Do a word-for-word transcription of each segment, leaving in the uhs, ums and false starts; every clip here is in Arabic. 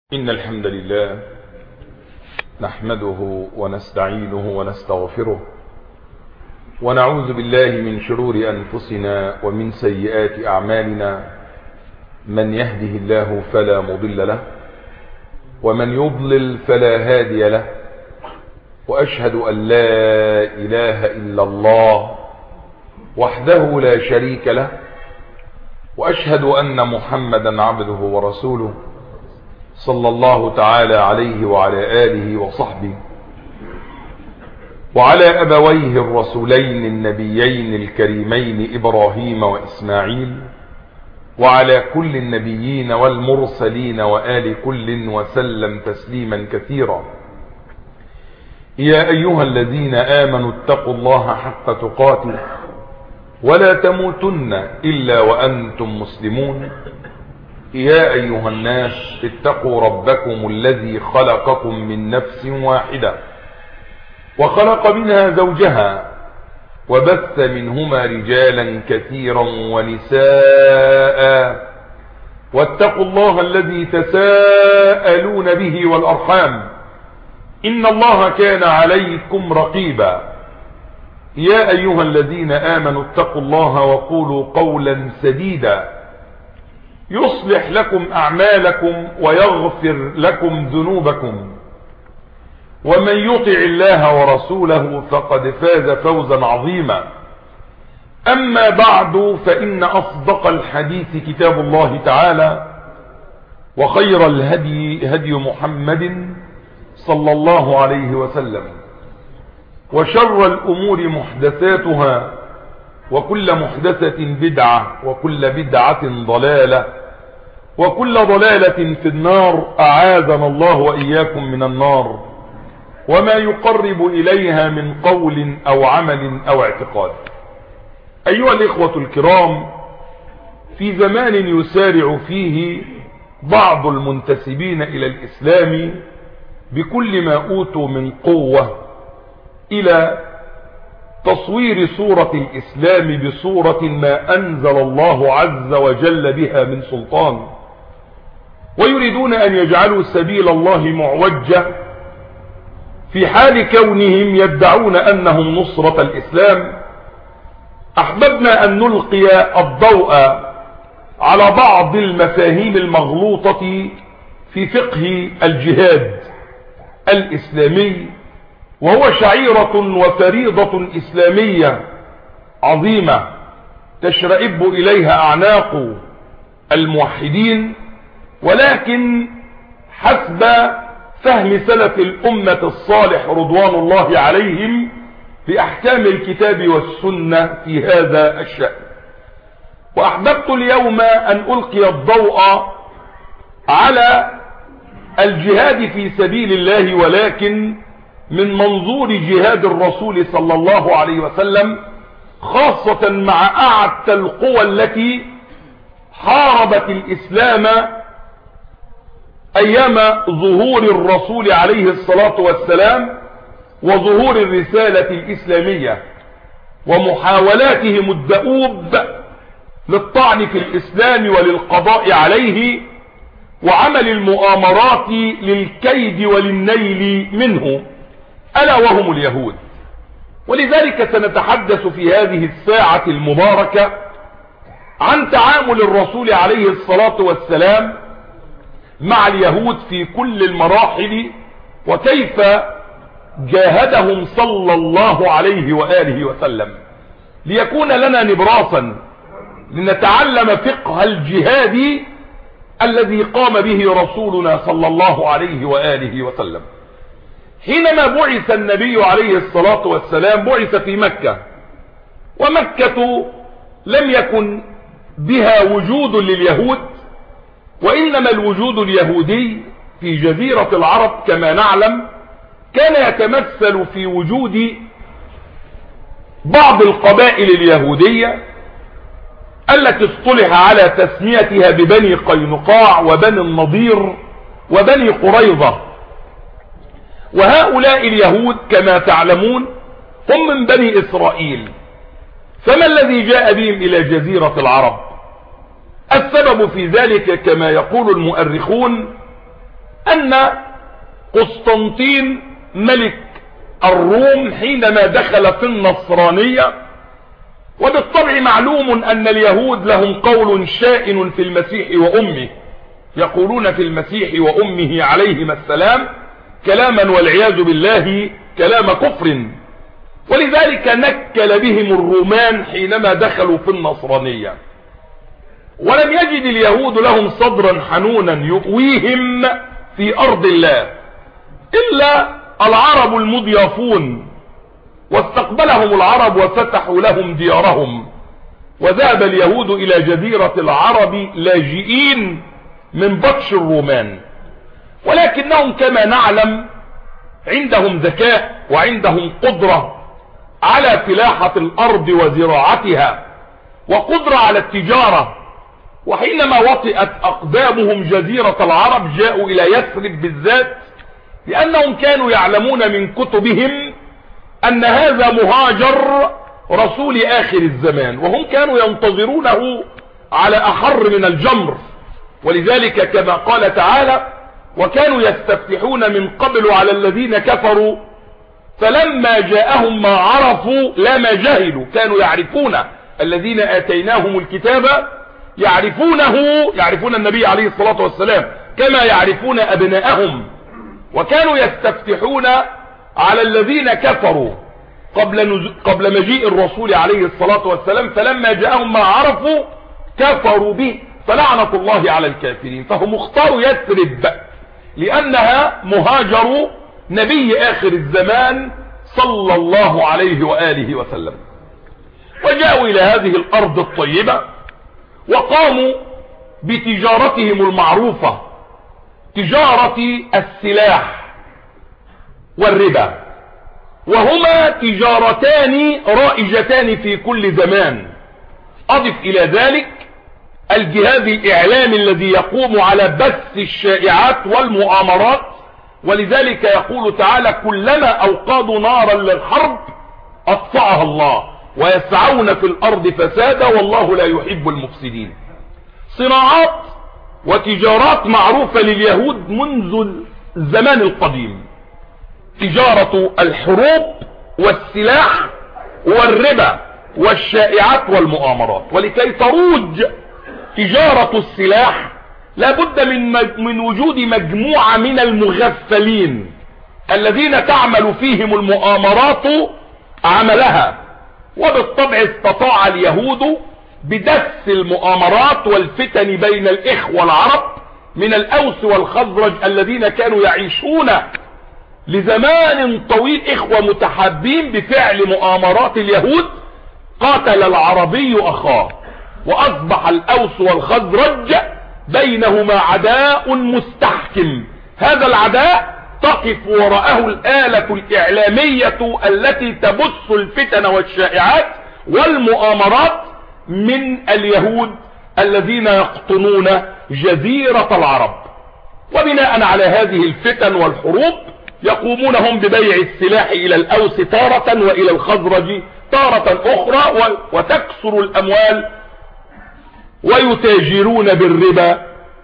إن الحمد لله نحمده ونستعينه ونستغفره ونعوذ بالله من شرور أنفسنا ومن سيئات أعمالنا. من يهده الله فلا مضل له ومن يضلل فلا هادي له، وأشهد أن لا إله إلا الله وحده لا شريك له، وأشهد أن محمدا عبده ورسوله صلى الله تعالى عليه وعلى آله وصحبه وعلى أبويه الرسولين النبيين الكريمين إبراهيم وإسماعيل وعلى كل النبيين والمرسلين وآل كل وسلم تسليما كثيرا. يا أيها الذين آمنوا اتقوا الله حق تقاته ولا تموتن إلا وأنتم مسلمون. يا أيها الناس اتقوا ربكم الذي خلقكم من نفس واحدة وخلق منها زوجها وبث منهما رجالا كثيرا ونساء، واتقوا الله الذي تساءلون به والأرحام إن الله كان عليكم رقيبا. يا أيها الذين آمنوا اتقوا الله وقولوا قولا سديدا يصلح لكم أعمالكم ويغفر لكم ذنوبكم، ومن يطع الله ورسوله فقد فاز فوزا عظيما. أما بعد، فإن أصدق الحديث كتاب الله تعالى، وخير الهدي هدي محمد صلى الله عليه وسلم، وشر الأمور محدثاتها، وكل محدثة بدعة، وكل بدعة ضلالة، وكل ضلالة في النار. أعاذنا الله وإياكم من النار وما يقرب إليها من قول أو عمل أو اعتقاد. أيها الإخوة الكرام، في زمان يسارع فيه بعض المنتسبين إلى الإسلام بكل ما أوتوا من قوة إلى تصوير صورة الإسلام بصورة ما أنزل الله عز وجل بها من سلطان، ويريدون أن يجعلوا سبيل الله معوجة في حال كونهم يدعون أنهم نصرة الإسلام. أحببنا أن نلقي الضوء على بعض المفاهيم المغلوطة في فقه الجهاد الإسلامي، وهو شعيرة وفريضة إسلامية عظيمة تشرئب إليها أعناق الموحدين، ولكن حسب فهم سلف الأمة الصالح رضوان الله عليهم بأحكام الكتاب والسنة في هذا الشأن. وأحببت اليوم أن ألقي الضوء على الجهاد في سبيل الله، ولكن من منظور جهاد الرسول صلى الله عليه وسلم، خاصة مع أعتى القوى التي حاربت الإسلام أيام ظهور الرسول عليه الصلاة والسلام وظهور الرسالة الإسلامية، ومحاولاتهم الدؤوب للطعن في الإسلام وللقضاء عليه، وعمل المؤامرات للكيد وللنيل منه، ألا وهم اليهود. ولذلك سنتحدث في هذه الساعة المباركة عن تعامل الرسول عليه الصلاة والسلام مع اليهود في كل المراحل، وكيف جاهدهم صلى الله عليه وآله وسلم، ليكون لنا نبراسا لنتعلم فقه الجهاد الذي قام به رسولنا صلى الله عليه وآله وسلم. حينما بعث النبي عليه الصلاة والسلام بعث في مكة، ومكة لم يكن بها وجود لليهود، وإنما الوجود اليهودي في جزيرة العرب كما نعلم كان يتمثل في وجود بعض القبائل اليهودية التي اصطلح على تسميتها ببني قينقاع وبني النضير وبني قريظة. وهؤلاء اليهود كما تعلمون هم من بني إسرائيل. فما الذي جاء بهم إلى جزيرة العرب؟ السبب في ذلك كما يقول المؤرخون أن قسطنطين ملك الروم حينما دخل في النصرانية، وبالطبع معلوم أن اليهود لهم قول شائن في المسيح وأمه، يقولون في المسيح وأمه عليهما السلام كلاما والعياذ بالله كلام كفر، ولذلك نكل بهم الرومان حينما دخلوا في النصرانية. ولم يجد اليهود لهم صدرا حنونا يؤويهم في أرض الله إلا العرب المضيافون، واستقبلهم العرب وفتحوا لهم ديارهم، وذهب اليهود إلى جزيرة العرب لاجئين من بطش الرومان، ولكنهم كما نعلم عندهم ذكاء وعندهم قدرة على فلاحة الأرض وزراعتها، وقدرة على التجارة. وحينما وطئت أقدامهم جزيرة العرب جاءوا إلى يثرب بالذات، لأنهم كانوا يعلمون من كتبهم أن هذا مهاجر رسول آخر الزمان، وهم كانوا ينتظرونه على أحر من الجمر. ولذلك كما قال تعالى: وكانوا يستفتحون من قبل على الذين كفروا فلما جاءهم ما عرفوا لا ما جهلوا. كانوا يعرفون الذين آتيناهم الكتاب يعرفونه، يعرفون النبي عليه الصلاة والسلام كما يعرفون أبناءهم، وكانوا يستفتحون على الذين كفروا قبل قبل مجيء الرسول عليه الصلاة والسلام، فلما جاءهم ما عرفوا كفروا به فلعنة الله على الكافرين. فهم اختاروا يثرب لأنها مهاجر نبي آخر الزمان صلى الله عليه وآله وسلم، وجاءوا إلى هذه الأرض الطيبة وقاموا بتجارتهم المعروفة، تجارة السلاح والربا، وهما تجارتان رائجتان في كل زمان. أضف إلى ذلك الجهاز الإعلامي الذي يقوم على بث الشائعات والمؤامرات، ولذلك يقول تعالى: كلما أوقدوا نارا للحرب أطفأها الله ويسعون في الأرض فسادا والله لا يحب المفسدين. صناعات وتجارات معروفة لليهود منذ الزمان القديم، تجارة الحروب والسلاح والربا والشائعات والمؤامرات. ولكي تروج تجارة السلاح لابد من من وجود مجموعة من المغفلين الذين تعمل فيهم المؤامرات عملها، وبالطبع استطاع اليهود بدس المؤامرات والفتن بين الإخوة العرب من الأوس والخزرج الذين كانوا يعيشون لزمان طويل إخوة متحابين بفعل مؤامرات اليهود. قاتل العربي أخاه، وأصبح الأوس والخزرج بينهما عداء مستحكم. هذا العداء تقف وراءه الآلة الإعلامية التي تبث الفتن والشائعات والمؤامرات من اليهود الذين يقطنون جزيرة العرب. وبناء على هذه الفتن والحروب يقومون هم ببيع السلاح إلى الأوس تارة وإلى الخزرج تارة أخرى، وتكسر الأموال ويتاجرون بالربا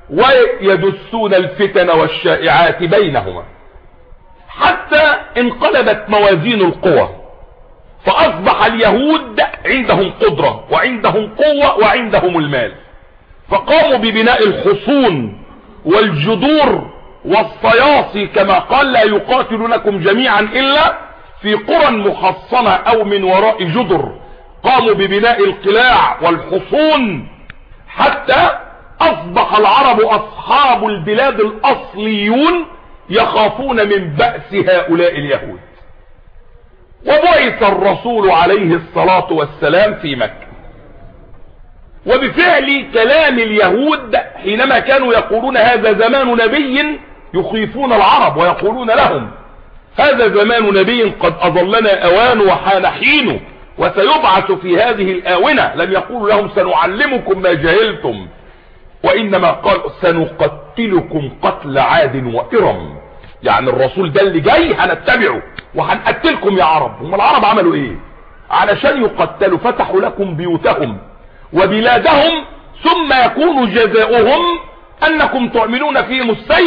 ويدسون الفتن والشائعات بينهما، حتى انقلبت موازين القوى، فأصبح اليهود عندهم قدرة وعندهم قوة وعندهم المال، فقاموا ببناء الحصون والجدور والصياصي كما قال: لا يقاتلونكم جميعا إلا في قرى محصنة أو من وراء جدر. قاموا ببناء القلاع والحصون حتى أصبح العرب أصحاب البلاد الأصليون يخافون من بأس هؤلاء اليهود. وبعث الرسول عليه الصلاة والسلام في مكة، وبفعل كلام اليهود حينما كانوا يقولون هذا زمان نبي يخيفون العرب ويقولون لهم هذا زمان نبي قد أظلنا أوان وحان حينه وسيبعث في هذه الآونة. لم يقولوا لهم سنعلمكم ما جهلتم، وإنما قال سنقتلكم قتل عاد وإرم. يعني الرسول ده اللي جاي هنتبعه وهنقتلكم يا عرب. هم العرب عملوا ايه علشان يقتلوا؟ فتحوا لكم بيوتهم وبلادهم، ثم يكون جزاؤهم أنكم تعملون فيهم السيف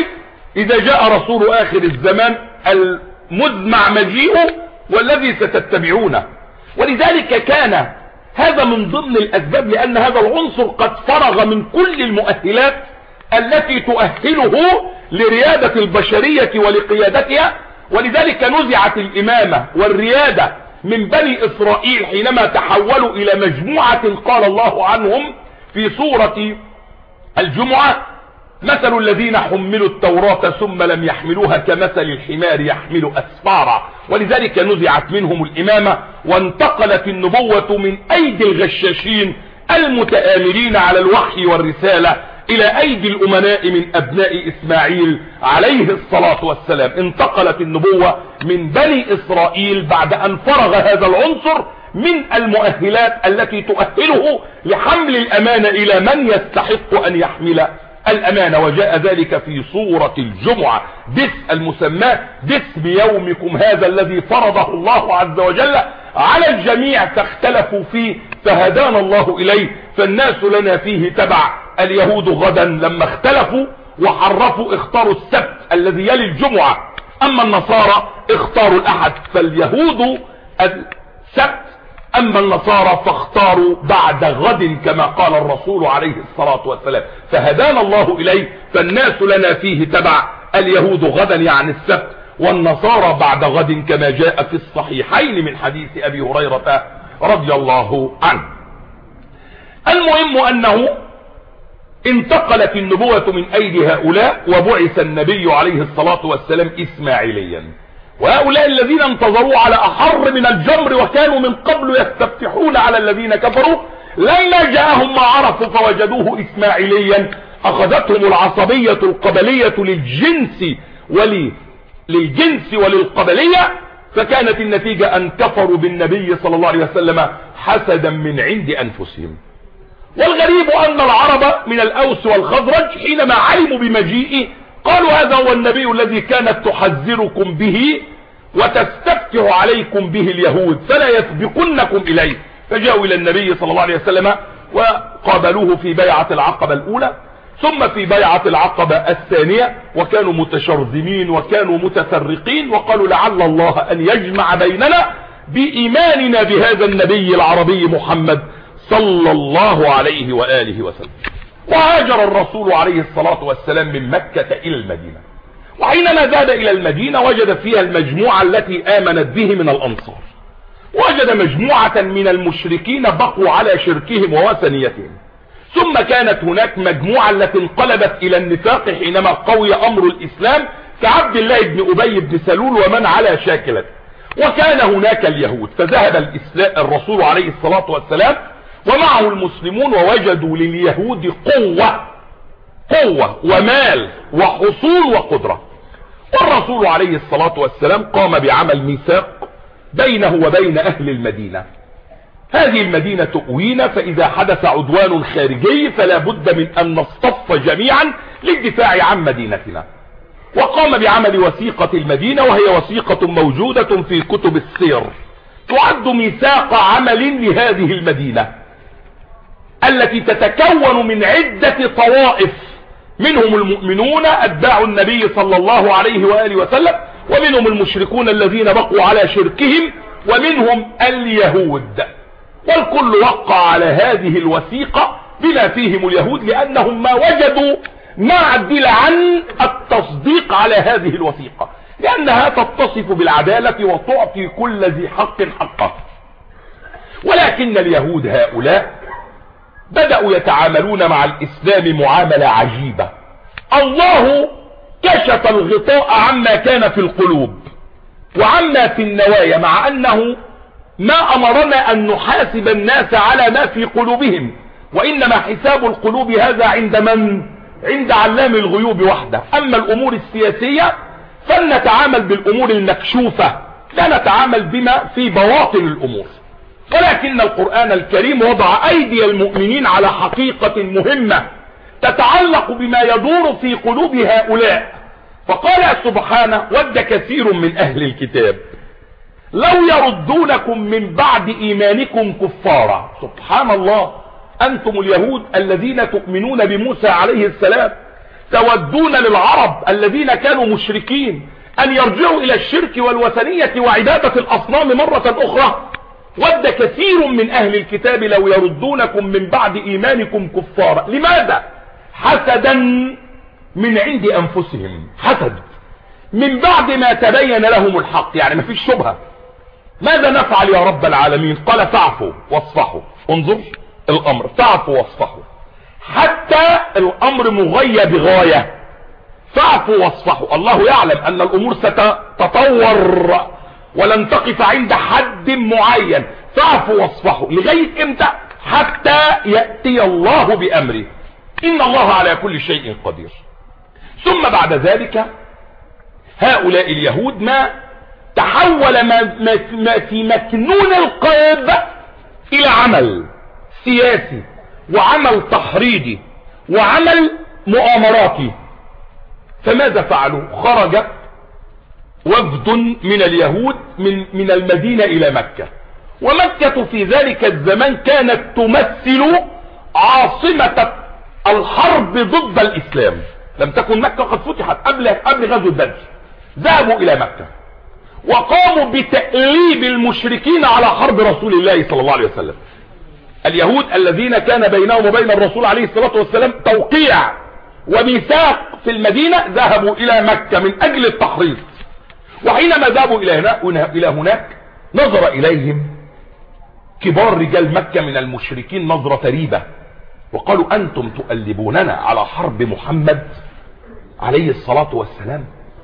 إذا جاء رسول آخر الزمان المزمع مجيئه والذي ستتبعونه. ولذلك كان هذا من ضمن الأسباب، لأن هذا العنصر قد فرغ من كل المؤهلات التي تؤهله لريادة البشرية ولقيادتها. ولذلك نزعت الإمامة والريادة من بني إسرائيل حينما تحولوا إلى مجموعة قال الله عنهم في سورة الجمعة: مثل الذين حملوا التوراة ثم لم يحملوها كمثل الحمار يحمل أسفارا. ولذلك نزعت منهم الإمامة وانتقلت النبوة من أيدي الغشاشين المتآمرين على الوحي والرسالة إلى أيدي الأمناء من أبناء إسماعيل عليه الصلاة والسلام. انتقلت النبوة من بني إسرائيل بعد أن فرغ هذا العنصر من المؤهلات التي تؤهله لحمل الأمانة إلى من يستحق أن يحمل الأمانة. وجاء ذلك في سورة الجمعة باسم المسمى باسم يومكم هذا الذي فرضه الله عز وجل على الجميع فاختلفوا فيه فهدانا الله إليه، فالناس لنا فيه تبع. اليهود غدا لما اختلفوا وحرفوا اختاروا السبت الذي يلي الجمعة، أما النصارى اختاروا الأحد. فاليهود السبت، أما النصارى فاختاروا بعد غد كما قال الرسول عليه الصلاة والسلام، فهدانا الله إليه فالناس لنا فيه تبع. اليهود غدا يعني السبت، والنصارى بعد غد كما جاء في الصحيحين من حديث أبي هريرة رضي الله عنه. المهم أنه انتقلت النبوة من أيدي هؤلاء وبعث النبي عليه الصلاة والسلام إسماعيليا. وهؤلاء الذين انتظروا على أحر من الجمر وكانوا من قبل يستفتحون على الذين كفروا، لما جاءهم ما عرفوا فوجدوه إسماعيليا أخذتهم العصبية القبلية للجنس ولي للجنس وللقبلية، فكانت النتيجة أن كفروا بالنبي صلى الله عليه وسلم حسدا من عند أنفسهم. والغريب أن العرب من الأوس والخزرج حينما علموا بمجيئه قالوا هذا هو النبي الذي كانت تحذركم به وتستفتح عليكم به اليهود فلا يسبقنكم إليه. فجاءوا إلى النبي صلى الله عليه وسلم وقابلوه في بيعة العقبة الأولى ثم في بيعة العقبة الثانية، وكانوا متشرذمين وكانوا متفرقين، وقالوا لعل الله أن يجمع بيننا بإيماننا بهذا النبي العربي محمد صلى الله عليه وآله وسلم. وهاجر الرسول عليه الصلاة والسلام من مكة إلى المدينة، وحينما زاد إلى المدينة وجد فيها المجموعة التي آمنت به من الأنصار، وجد مجموعة من المشركين بقوا على شركهم ووثنيتهم، ثم كانت هناك مجموعة التي انقلبت إلى النفاق حينما قوي أمر الإسلام كعبد الله بن أبي بن سلول ومن على شاكلته، وكان هناك اليهود. فذهب الرسول عليه الصلاة والسلام ومعه المسلمون ووجدوا لليهود قوة قوة ومال وحصول وقدرة، والرسول عليه الصلاة والسلام قام بعمل ميثاق بينه وبين أهل المدينة. هذه المدينة تؤوينا، فإذا حدث عدوان خارجي فلا بد من أن نصطف جميعا للدفاع عن مدينتنا. وقام بعمل وثيقة المدينة، وهي وثيقة موجودة في كتب السير تعد ميثاق عمل لهذه المدينة التي تتكون من عدة طوائف، منهم المؤمنون أتباع النبي صلى الله عليه وآله وسلم، ومنهم المشركون الذين بقوا على شركهم، ومنهم اليهود. والكل وقع على هذه الوثيقة بما فيهم اليهود، لأنهم ما وجدوا ما عدل عن التصديق على هذه الوثيقة، لأنها تتصف بالعدالة وتعطي كل ذي حق حقه. ولكن اليهود هؤلاء بدأوا يتعاملون مع الإسلام معاملة عجيبة. الله كشف الغطاء عما كان في القلوب وعما في النوايا، مع أنه ما أمرنا أن نحاسب الناس على ما في قلوبهم، وإنما حساب القلوب هذا عند من؟ عند علام الغيوب وحده. أما الأمور السياسية فلنتعامل بالأمور المكشوفة، لا نتعامل بما في بواطن الأمور. ولكن القرآن الكريم وضع أيدي المؤمنين على حقيقة مهمة تتعلق بما يدور في قلوب هؤلاء، فقال سبحانه: ود كثير من أهل الكتاب لو يردونكم من بعد إيمانكم كفارا. سبحان الله، أنتم اليهود الذين تؤمنون بموسى عليه السلام تودون للعرب الذين كانوا مشركين ان يرجعوا الى الشرك والوثنية وعبادة الاصنام مرة اخرى؟ ود كثير من اهل الكتاب لو يردونكم من بعد ايمانكم كفارا. لماذا؟ حسدا من عند انفسهم، حسد من بعد ما تبين لهم الحق، يعني ما فيش شبهة. ماذا نفعل يا رب العالمين؟ قال فاعفوا واصفحوا. انظر الامر، فاعفوا واصفحوا، حتى الامر مغيب غاية. فاعفوا واصفحوا، الله يعلم ان الامور ستتطور ولن تقف عند حد معين. فاعفوا واصفحوا لغاية امتى؟ حتى يأتي الله بامره، ان الله على كل شيء قدير. ثم بعد ذلك هؤلاء اليهود ما تحول ما, ما, ما في مكنون القلب الى عمل سياسي وعمل تحريضي وعمل مؤامراتي. فماذا فعلوا؟ خرج وفد من اليهود من, من المدينة الى مكة، ومكة في ذلك الزمان كانت تمثل عاصمة الحرب ضد الاسلام. لم تكن مكة قد فتحت قبل قبل غزوة بدر. ذهبوا الى مكة وقاموا بتأليب المشركين على حرب رسول الله صلى الله عليه وسلم. اليهود الذين كان بينهم وبين الرسول عليه الصلاة والسلام توقيع وميثاق في المدينة، ذهبوا الى مكة من اجل التحريض. وحينما ذهبوا الى هناك, إلى هناك نظر اليهم كبار رجال مكة من المشركين نظرة ريبة، وقالوا انتم تؤلبوننا على حرب محمد عليه الصلاة والسلام،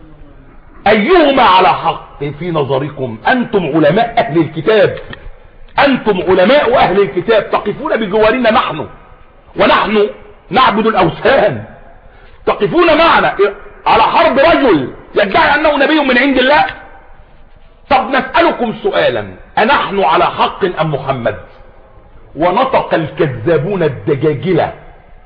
ايهما على حق في نظركم؟ انتم علماء اهل الكتاب، انتم علماء اهل الكتاب تقفون بجوارنا نحن ونحن نعبد الاوثان، تقفون معنا على حرب رجل يدعي انه نبي من عند الله. طب نسألكم سؤالا، انحن على حق ام محمد؟ ونطق الكذابون الدجاجلة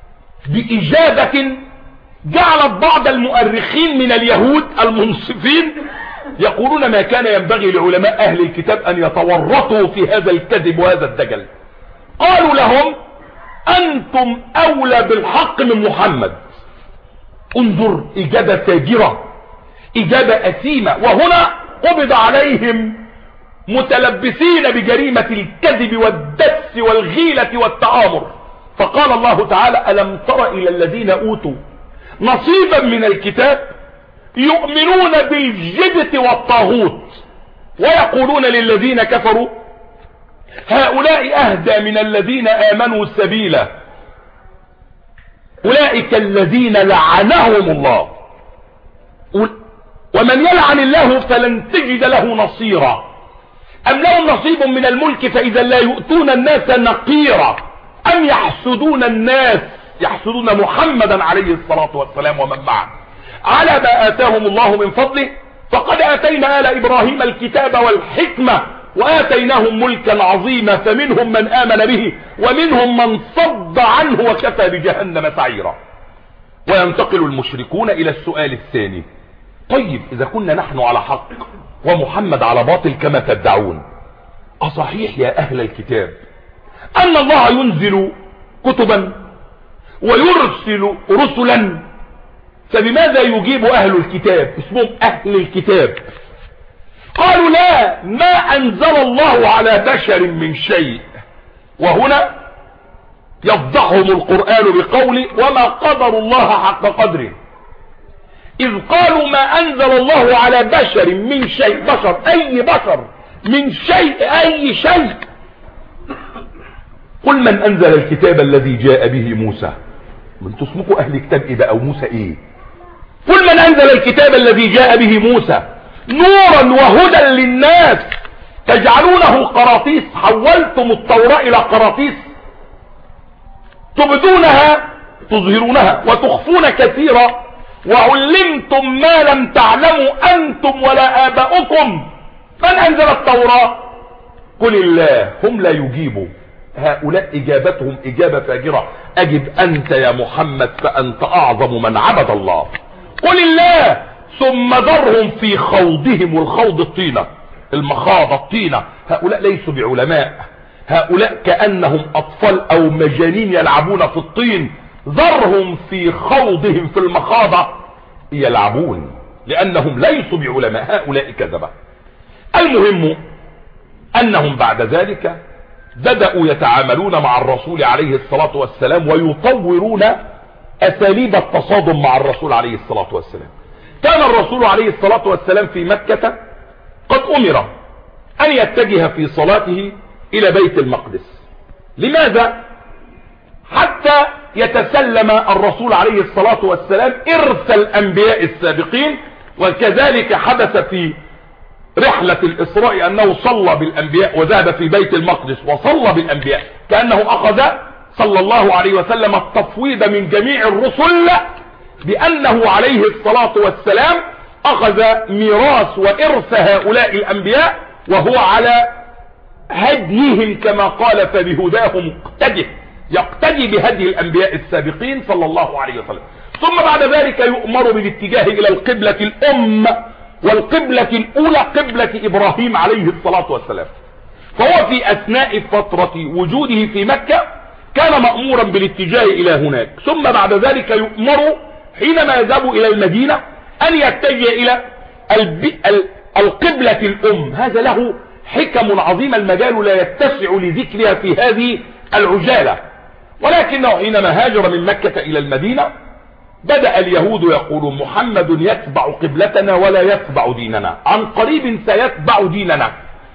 بإجابة جعلت بعض المؤرخين من اليهود المنصفين يقولون ما كان ينبغي لعلماء اهل الكتاب ان يتورطوا في هذا الكذب وهذا الدجل. قالوا لهم انتم اولى بالحق من محمد. انظر، اجابة فاجرة، اجابة اثيمة. وهنا قبض عليهم متلبسين بجريمة الكذب والدس والغيلة والتآمر. فقال الله تعالى ألم تر إلى الذين أوتوا نصيبا من الكتاب يؤمنون بالجبت والطاغوت ويقولون للذين كفروا هؤلاء أهدى من الذين آمنوا سبيلا أولئك الذين لعنهم الله ومن يلعن الله فلن تجد له نصيرا أم لهم نصيب من الملك فإذا لا يؤتون الناس نقيرا أم يحسدون الناس يحسدون محمدا عليه الصلاة والسلام ومن معه على ما آتاهم الله من فضله فقد آتينا آل إبراهيم الكتاب والحكمة وآتيناهم ملكا عظيما فمنهم من آمن به ومنهم من صد عنه وكفى بجهنم سعيرا. وينتقل المشركون إلى السؤال الثاني، طيب إذا كنا نحن على حق ومحمد على باطل كما تدعون، أصحيح يا أهل الكتاب أن الله ينزل كتبا ويرسل رسلا؟ فبماذا يجيب أهل الكتاب اسمهم أهل الكتاب؟ قالوا لا، ما أنزل الله على بشر من شيء. وهنا يفضحهم القرآن بقوله وما قدر الله حق قدره، إذ قالوا ما أنزل الله على بشر من شيء. بشر أي بشر؟ من شيء أي شيء. قل من أنزل الكتاب الذي جاء به موسى. من تسمكوا أهل كتاب إيه بقى وموسى إيه؟ قل من أنزل الكتاب الذي جاء به موسى نورا وهدى للناس تجعلونه قراطيس. حولتم التوراة إلى قراطيس تبدونها تظهرونها وتخفون كثيرا وعلمتم ما لم تعلموا أنتم ولا آباؤكم. من أنزل التوراة؟ قل الله. هم لا يجيبوا. هؤلاء إجابتهم إجابة فاجرة. أجب أنت يا محمد فأنت أعظم من عبد الله. قل الله ثم ذرهم في خوضهم، والخوض الطينة، المخاض الطينة. هؤلاء ليسوا بعلماء، هؤلاء كأنهم أطفال أو مجانين يلعبون في الطين. ذرهم في خوضهم في المخاضة يلعبون، لأنهم ليسوا بعلماء، هؤلاء كذبة. المهم أنهم بعد ذلك بدأوا يتعاملون مع الرسول عليه الصلاة والسلام ويطورون أساليب التصادم مع الرسول عليه الصلاة والسلام. كان الرسول عليه الصلاة والسلام في مكة قد أمر أن يتجه في صلاته إلى بيت المقدس. لماذا؟ حتى يتسلم الرسول عليه الصلاة والسلام إرث الأنبياء السابقين، وكذلك حدث في رحلة الإسراء أنه صلى بالأنبياء وذهب في بيت المقدس وصلى بالأنبياء، كأنه أخذ صلى الله عليه وسلم التفويض من جميع الرسل بأنه عليه الصلاة والسلام أخذ ميراث وإرث هؤلاء الأنبياء وهو على هديهم كما قال فبهداهم اقتده، يقتدي بهدي الأنبياء السابقين صلى الله عليه وسلم. ثم بعد ذلك يؤمر بالاتجاه إلى القبلة الأم، والقبلة الأولى قبلة إبراهيم عليه الصلاة والسلام. فهو في أثناء فترة وجوده في مكة كان مأمورا بالاتجاه إلى هناك، ثم بعد ذلك يؤمر حينما يذهب إلى المدينة أن يتجه إلى القبلة الأم. هذا له حكم عظيمة المجال لا يتسع لذكرها في هذه العجالة، ولكنه حينما هاجر من مكة إلى المدينة بدأ اليهود يقولون محمد يتبع قبلتنا ولا يتبع ديننا، عن قريب سيتبع ديننا.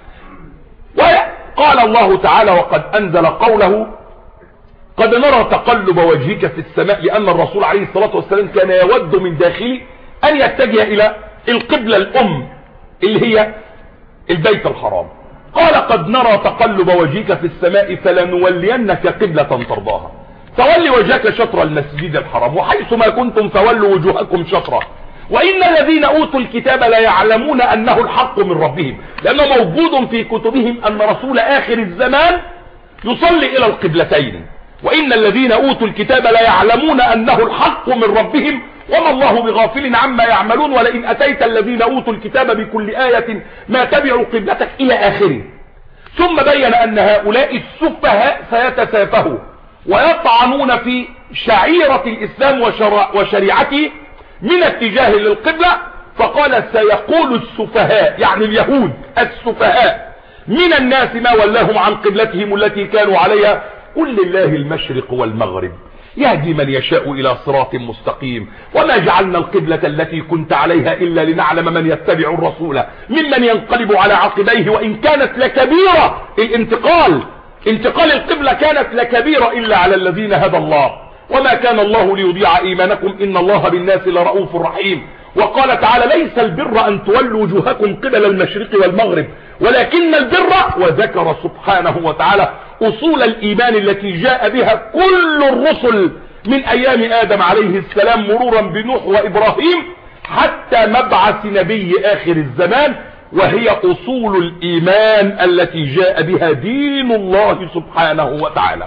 وقال الله تعالى وقد أنزل قوله قد نرى تقلب وجهك في السماء، لأن الرسول عليه الصلاة والسلام كان يود من داخله أن يتجه إلى القبلة الأم اللي هي البيت الحرام. قال قد نرى تقلب وجهك في السماء فلنولينك قبلة ترضاها، فولي وجهك شطر المسجد الحرام وحيث ما كنتم فولوا وجوهكم شطره، وإن الذين أوتوا الكتاب لا يعلمون أنه الحق من ربهم، لأنه موجود في كتبهم أن رسول آخر الزمان يصلي إلى القبلتين. وإن الذين أوتوا الكتاب لا يعلمون أنه الحق من ربهم وما الله بغافل عما يعملون ولئن أتيت الذين أوتوا الكتاب بكل آية ما تبعوا قبلتك إلى آخره. ثم بين أن هؤلاء السفهاء سيتسافهوا ويطعنون في شعيرة الإسلام وشريعته من اتجاه للقبلة، فقال سيقول السفهاء يعني اليهود السفهاء من الناس ما ولاهم عن قبلتهم التي كانوا عليها قل لله المشرق والمغرب يهدي من يشاء إلى صراط مستقيم وما جعلنا القبلة التي كنت عليها إلا لنعلم من يتبع الرسول ممن ينقلب على عقبيه وإن كانت لكبيرة. الانتقال انتقال القبلة كانت لكبيرة إلا على الذين هدى الله، وما كان الله ليضيع إيمانكم إن الله بالناس لرؤوف رحيم. وقال تعالى ليس البر أن تولوا وجوهكم قبل المشرق والمغرب ولكن البر، وذكر سبحانه وتعالى أصول الإيمان التي جاء بها كل الرسل من أيام آدم عليه السلام مرورا بنوح وإبراهيم حتى مبعث نبي آخر الزمان، وهي أصول الإيمان التي جاء بها دين الله سبحانه وتعالى.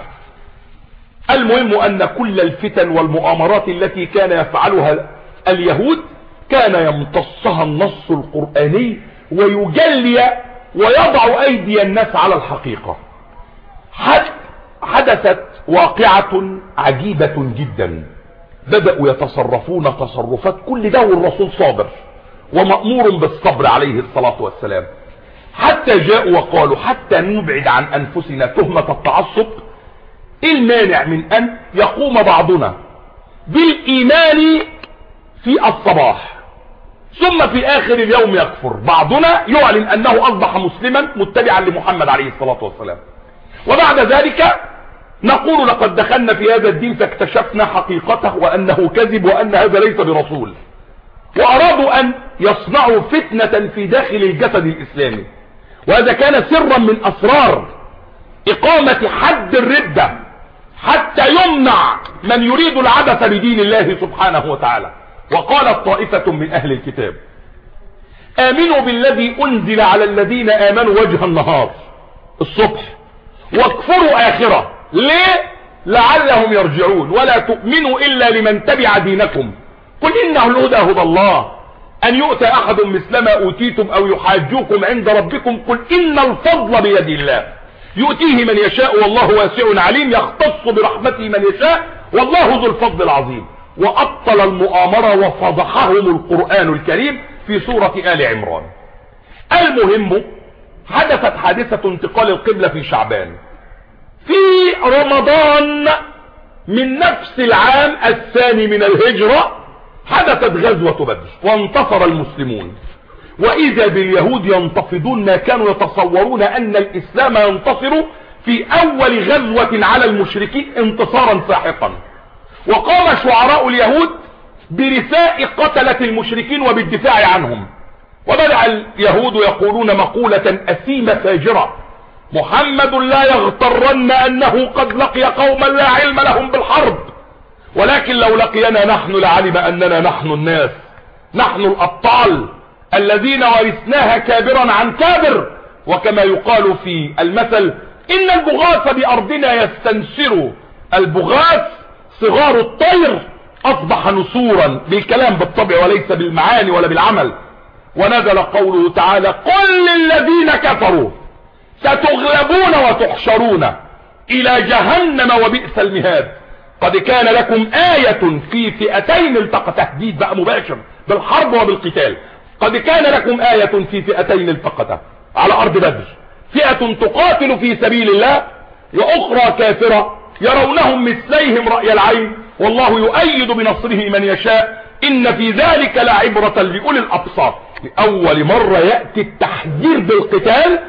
المهم أن كل الفتن والمؤامرات التي كان يفعلها اليهود كان يمتصها النص القرآني ويجلي ويضع أيدي الناس على الحقيقة. حدثت واقعة عجيبة جدا، بدأوا يتصرفون تصرفات كل ده والرسول صابر ومأمور بالصبر عليه الصلاة والسلام، حتى جاءوا وقالوا حتى نبعد عن أنفسنا تهمة التعصب إيه المانع من أن يقوم بعضنا بالإيمان في الصباح ثم في آخر اليوم يكفر، بعضنا يعلن أنه أصبح مسلما متبعا لمحمد عليه الصلاة والسلام، وبعد ذلك نقول لقد دخلنا في هذا الدين فاكتشفنا حقيقته وأنه كذب وأن هذا ليس برسول. وأرادوا أن يصنعوا فتنة في داخل الجسد الإسلامي، وهذا كان سرا من أسرار إقامة حد الردة حتى يمنع من يريد العبث بدين الله سبحانه وتعالى. وقالت طائفة من أهل الكتاب آمنوا بالذي أنزل على الذين آمنوا وجه النهار الصبح واكفروا آخرة، ليه؟ لعلهم يرجعون، ولا تؤمنوا إلا لمن تبع دينكم قل إنه الهدى هدى الله أن يؤتى أحد مثل ما أوتيتم أو يحاجوكم عند ربكم قل إن الفضل بيد الله يؤتيه من يشاء والله واسع عليم يختص برحمته من يشاء والله ذو الفضل العظيم. وأبطل المؤامرة وفضحهم القرآن الكريم في سورة آل عمران. المهم، حدثت حادثة انتقال القبلة في شعبان. في رمضان من نفس العام الثاني من الهجرة حدثت غزوة بدر وانتصر المسلمون، وإذا باليهود ينتفضون ما كانوا يتصورون أن الإسلام ينتصر في أول غزوة على المشركين انتصارا ساحقا. وقام شعراء اليهود برثاء قتلة المشركين وبالدفاع عنهم، وبدأ اليهود يقولون مقولة أثيمة فاجرة: محمد لا يغترن أنه قد لقي قوما لا علم لهم بالحرب، ولكن لو لقينا نحن لعلم أننا نحن الناس، نحن الأبطال الذين ورثناها كابرا عن كابر. وكما يقال في المثل: إن البغاث بأرضنا يستنسر البغاث صغار الطير، أصبح نسورا بالكلام بالطبع وليس بالمعاني ولا بالعمل. ونزل قوله تعالى: قل للذين كفروا ستغلبون وتحشرون إلى جهنم وبئس المهاد. قد كان لكم آية في فئتين التقى، تهديد بقى مباشر بالحرب وبالقتال. قد كان لكم آية في فئتين التقتا على أرض بدر، فئة تقاتل في سبيل الله وأخرى كافرة يرونهم مثليهم رأي العين والله يؤيد بنصره من يشاء، إن في ذلك لعبرة لأولي الأبصار. لأول مرة يأتي التحذير بالقتال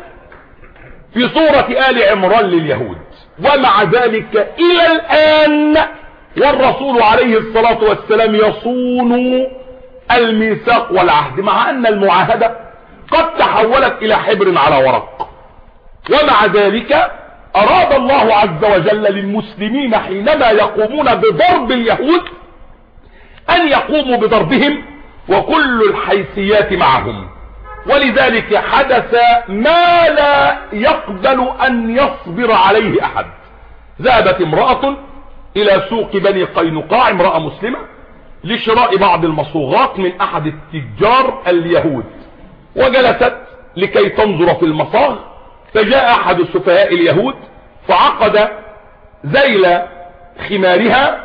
في سورة آل عمران لليهود، ومع ذلك إلى الآن والرسول عليه الصلاة والسلام يصون الميثاق والعهد، مع أن المعاهدة قد تحولت إلى حبر على ورق. ومع ذلك أراد الله عز وجل للمسلمين حينما يقومون بضرب اليهود أن يقوموا بضربهم وكل الحيثيات معهم. ولذلك حدث ما لا يقبل أن يصبر عليه أحد. ذهبت امرأة إلى سوق بني قينقاع، امرأة مسلمة، لشراء بعض المصوغات من أحد التجار اليهود، وجلست لكي تنظر في المصاغ، فجاء أحد السفهاء اليهود فعقد ذيل خمارها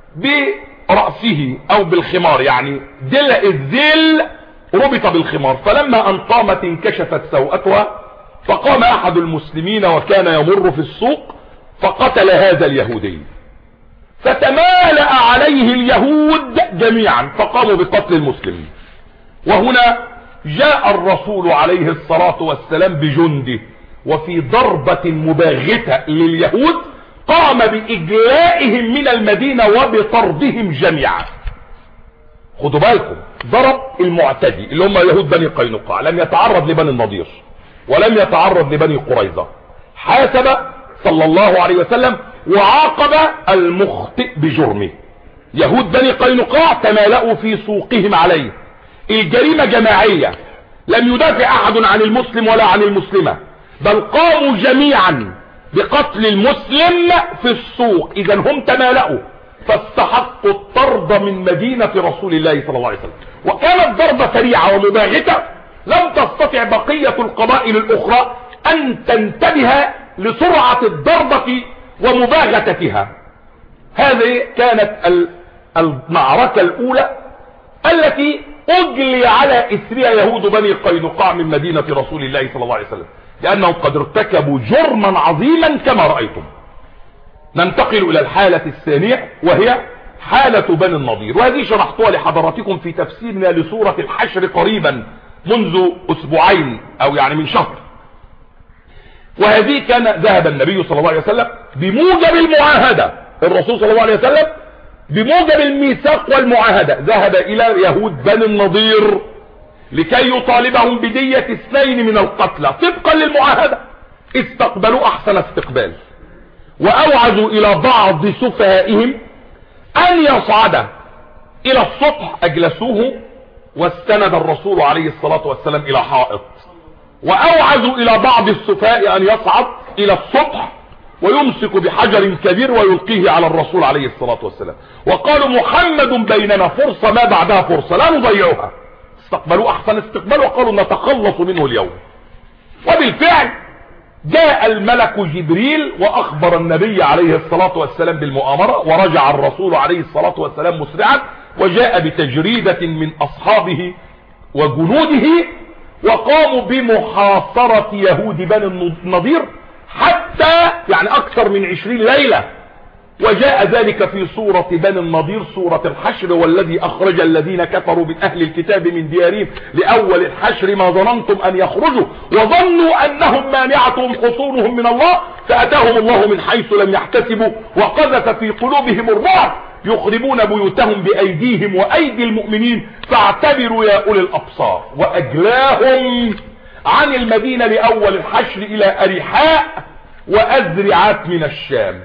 برأسه أو بالخمار، يعني دل الذيل ربط بالخمار، فلما أن قامت انكشفت سوءتها، فقام أحد المسلمين وكان يمر في السوق فقتل هذا اليهودي، فتمالأ عليه اليهود جميعا فقاموا بقتل المسلمين. وهنا جاء الرسول عليه الصلاة والسلام بجنده، وفي ضربة مباغتة لليهود قام بإجلائهم من المدينة وبطردهم جميعا. خدوا بالكم، ضرب المعتدي اللي هم يهود بني قينقاع، لم يتعرض لبني النضير ولم يتعرض لبني قريظة، حاسب صلى الله عليه وسلم وعاقب المخطئ بجرمه. يهود بني قينقاع تمالأوا في سوقهم عليه، الجريمة جماعية، لم يدافع أحد عن المسلم ولا عن المسلمة، بل قاموا جميعا بقتل المسلم في السوق. إذا هم تمالأوا فاستحقوا الطرد من مدينة رسول الله صلى الله عليه وسلم. وكانت ضربة سريعة ومباغتة لم تستطع بقية القبائل الأخرى أن تنتبه لسرعة الضربة ومباغتتها. هذه كانت المعركة الأولى التي أجلي على إثرها يهود بني قينقاع من مدينة رسول الله صلى الله عليه وسلم، لأنهم قد ارتكبوا جرما عظيما كما رأيتم. ننتقل إلى الحالة الثانية وهي حالة بني النضير، وهذه شرحتها لحضراتكم في تفسيرنا لسورة الحشر قريبا منذ أسبوعين أو يعني من شهر. وهذه كان ذهب النبي صلى الله عليه وسلم بموجب المعاهدة، الرسول صلى الله عليه وسلم بموجب الميثاق والمعاهدة ذهب إلى يهود بني النضير لكي يطالبهم بدية اثنين من القتلى طبقا للمعاهدة. استقبلوا أحسن استقبال، وأوعزوا إلى بعض سفهائهم أن يصعد إلى السطح، أجلسوه واستند الرسول عليه الصلاة والسلام إلى حائط، وأوعزوا إلى بعض السفهاء أن يصعد إلى السطح ويمسك بحجر كبير ويلقيه على الرسول عليه الصلاة والسلام، وقالوا محمد بيننا فرصة ما بعدها فرصة لا نضيعها. استقبلوا أحسن استقبال وقالوا نتخلص منه اليوم. وبالفعل جاء الملك جبريل واخبر النبي عليه الصلاة والسلام بالمؤامرة، ورجع الرسول عليه الصلاة والسلام مسرعا وجاء بتجريدة من اصحابه وجنوده، وقاموا بمحاصرة يهود بني النضير حتى يعني اكثر من عشرين ليلة. وجاء ذلك في سورة بني النضير، سورة الحشر: والذي اخرج الذين كفروا من اهل الكتاب من ديارهم لاول الحشر ما ظننتم ان يخرجوا وظنوا انهم مانعتهم حصونهم من الله فاتاهم الله من حيث لم يحتسبوا وقذف في قلوبهم الرعب يخربون بيوتهم بايديهم وايدي المؤمنين فاعتبروا يا اولي الابصار. واجلاهم عن المدينة لاول الحشر الى اريحاء وازرعات من الشام،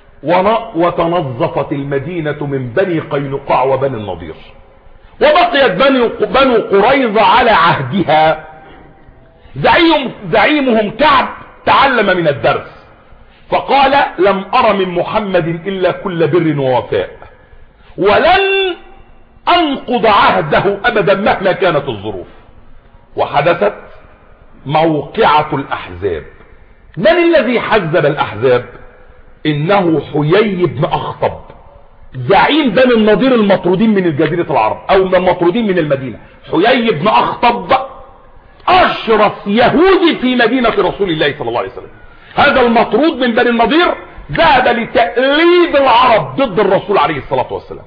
وتنظفت المدينة من بني قينقاع وبني النضير، وبقيت بني بنو قريظة على عهدها. زعيم زعيمهم كعب تعلم من الدرس فقال: لم أر من محمد إلا كل بر ووفاء، ولن أنقض عهده أبدا مهما كانت الظروف. وحدثت موقعة الأحزاب. من الذي حزب الأحزاب؟ انه حيي بن اخطب، زعيم بني النضير المطرودين من الجزيرة العرب او من المطرودين من المدينة. حيي بن اخطب اشرف يهودي في مدينة رسول الله صلى الله عليه وسلم. هذا المطرود من بني النضير ذهب لتأليب العرب ضد الرسول عليه الصلاة والسلام،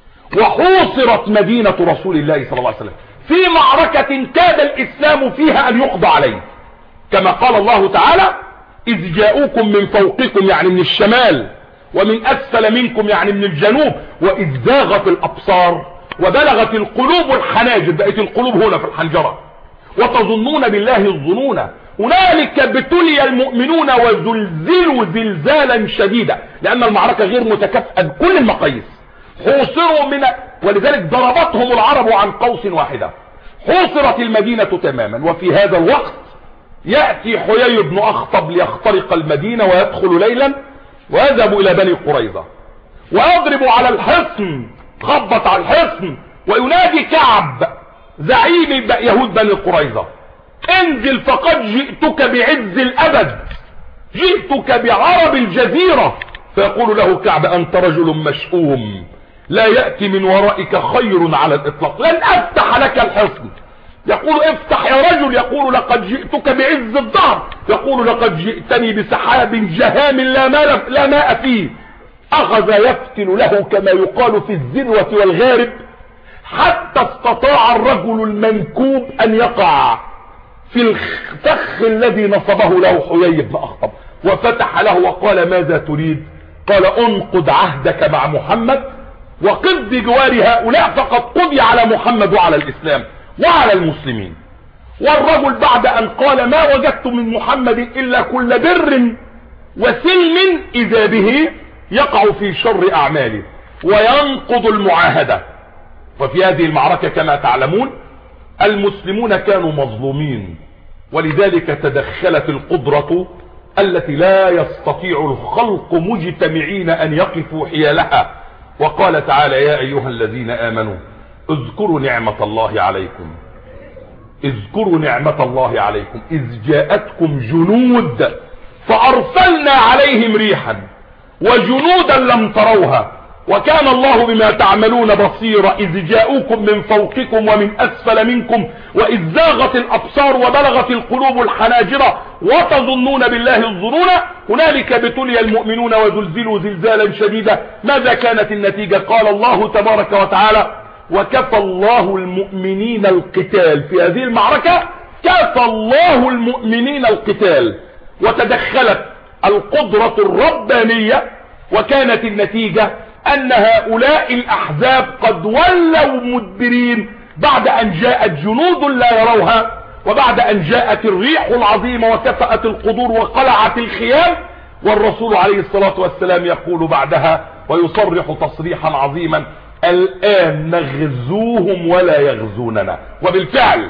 وحوصرت مدينة رسول الله صلى الله عليه وسلم في معركة كاد الاسلام فيها ان يقضى عليه، كما قال الله تعالى: إذ جاءوكم من فوقكم يعني من الشمال ومن أسفل منكم يعني من الجنوب وإذ زاغت الأبصار وبلغت القلوب الحناجر، بقت القلوب هنا في الحنجرة، وتظنون بالله الظنون هنالك ابتلي المؤمنون وزلزلوا زلزالا شديدا، لأن المعركة غير متكافئة بكل المقاييس. حوصروا من ولذلك ضربتهم العرب عن قوس واحدة، حوصرت المدينة تماما. وفي هذا الوقت يأتي حيي بن أخطب ليخترق المدينة ويدخل ليلا ويذهب إلى بني قريظة ويضرب على الحصن، خبط على الحصن وينادي كعب زعيم يهود بني قريظة: انزل فقد جئتك بعز الأبد، جئتك بعرب الجزيرة. فيقول له كعب: أنت رجل مشؤوم لا يأتي من ورائك خير على الإطلاق، لن أفتح لك الحصن. يقول: افتح يا رجل. يقول: لقد جئتك بعز الظهر. يقول: لقد جئتني بسحاب جهام لا ماء, لا ماء فيه. اخذ يفتن له كما يقال في الذروة والغارب، حتى استطاع الرجل المنكوب ان يقع في الفخ الذي نصبه له حيي بن اخطب، وفتح له وقال: ماذا تريد؟ قال: انقض عهدك مع محمد وقض بجوار هؤلاء، فقد قضي على محمد وعلى الاسلام وعلى المسلمين. والرجل بعد ان قال: ما وجدت من محمد الا كل بر وسلم، اذا به يقع في شر اعماله وينقض المعاهدة. وفي هذه المعركة كما تعلمون المسلمون كانوا مظلومين، ولذلك تدخلت القدرة التي لا يستطيع الخلق مجتمعين ان يقفوا حيالها، وقال تعالى: يا ايها الذين امنوا اذكروا نعمة الله عليكم اذكروا نعمة الله عليكم إذ جاءتكم جنود فأرسلنا عليهم ريحا وجنودا لم تروها وكان الله بما تعملون بصيرا إذ جاءوكم من فوقكم ومن أسفل منكم وإذ زاغت الأبصار وبلغت القلوب الحناجر وتظنون بالله الظنون هنالك ابتلي المؤمنون وزلزلوا زلزالا شديدا. ماذا كانت النتيجة؟ قال الله تبارك وتعالى: وكفى الله المؤمنين القتال. في هذه المعركة كفى الله المؤمنين القتال، وتدخلت القدرة الربانية، وكانت النتيجة ان هؤلاء الاحزاب قد ولوا مدبرين بعد ان جاءت جنود لا يروها، وبعد ان جاءت الريح العظيمة وكفأت القدور وقلعت الخيام، والرسول عليه الصلاة والسلام يقول بعدها ويصرح تصريحا عظيما: الآن نغزوهم ولا يغزوننا. وبالفعل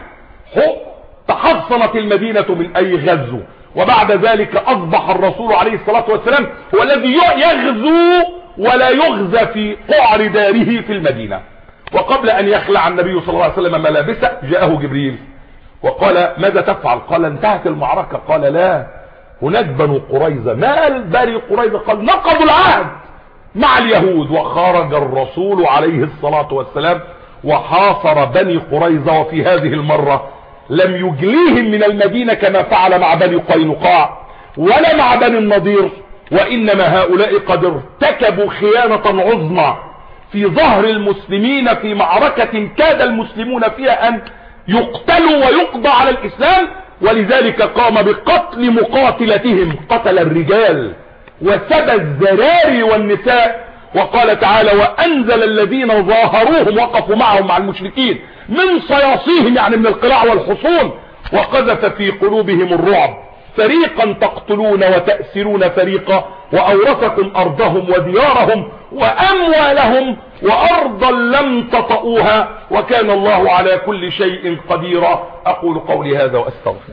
تحصنت المدينة من أي غزو، وبعد ذلك أصبح الرسول عليه الصلاة والسلام هو الذي يغزو ولا يغزى في قعر داره في المدينة. وقبل أن يخلع النبي صلى الله عليه وسلم ملابسه جاءه جبريل وقال: ماذا تفعل؟ قال: انتهت المعركة. قال: لا، هناك بنو قريظة. ما بني قريظة؟ قال نقضوا العهد مع اليهود، وخرج الرسول عليه الصلاة والسلام وحاصر بني قريظة، وفي هذه المرة لم يجليهم من المدينة كما فعل مع بني قينقاع ولا مع بني النضير، وإنما هؤلاء قد ارتكبوا خيانة عظمى في ظهر المسلمين في معركة كاد المسلمون فيها أن يقتلوا ويقضى على الإسلام، ولذلك قام بقتل مقاتلتهم، قتل الرجال وسبى الذراري والنساء. وقال تعالى وأنزل الذين ظاهروهم وقفوا معهم مع المشركين من صياصيهم، يعني من القلاع والحصون، وقذف في قلوبهم الرعب، فريقا تقتلون وتأسرون فريقا، وأورثكم أرضهم وديارهم وأموالهم وأرضا لم تطئوها، وكان الله على كل شيء قديرا. أقول قولي هذا وأستغفر.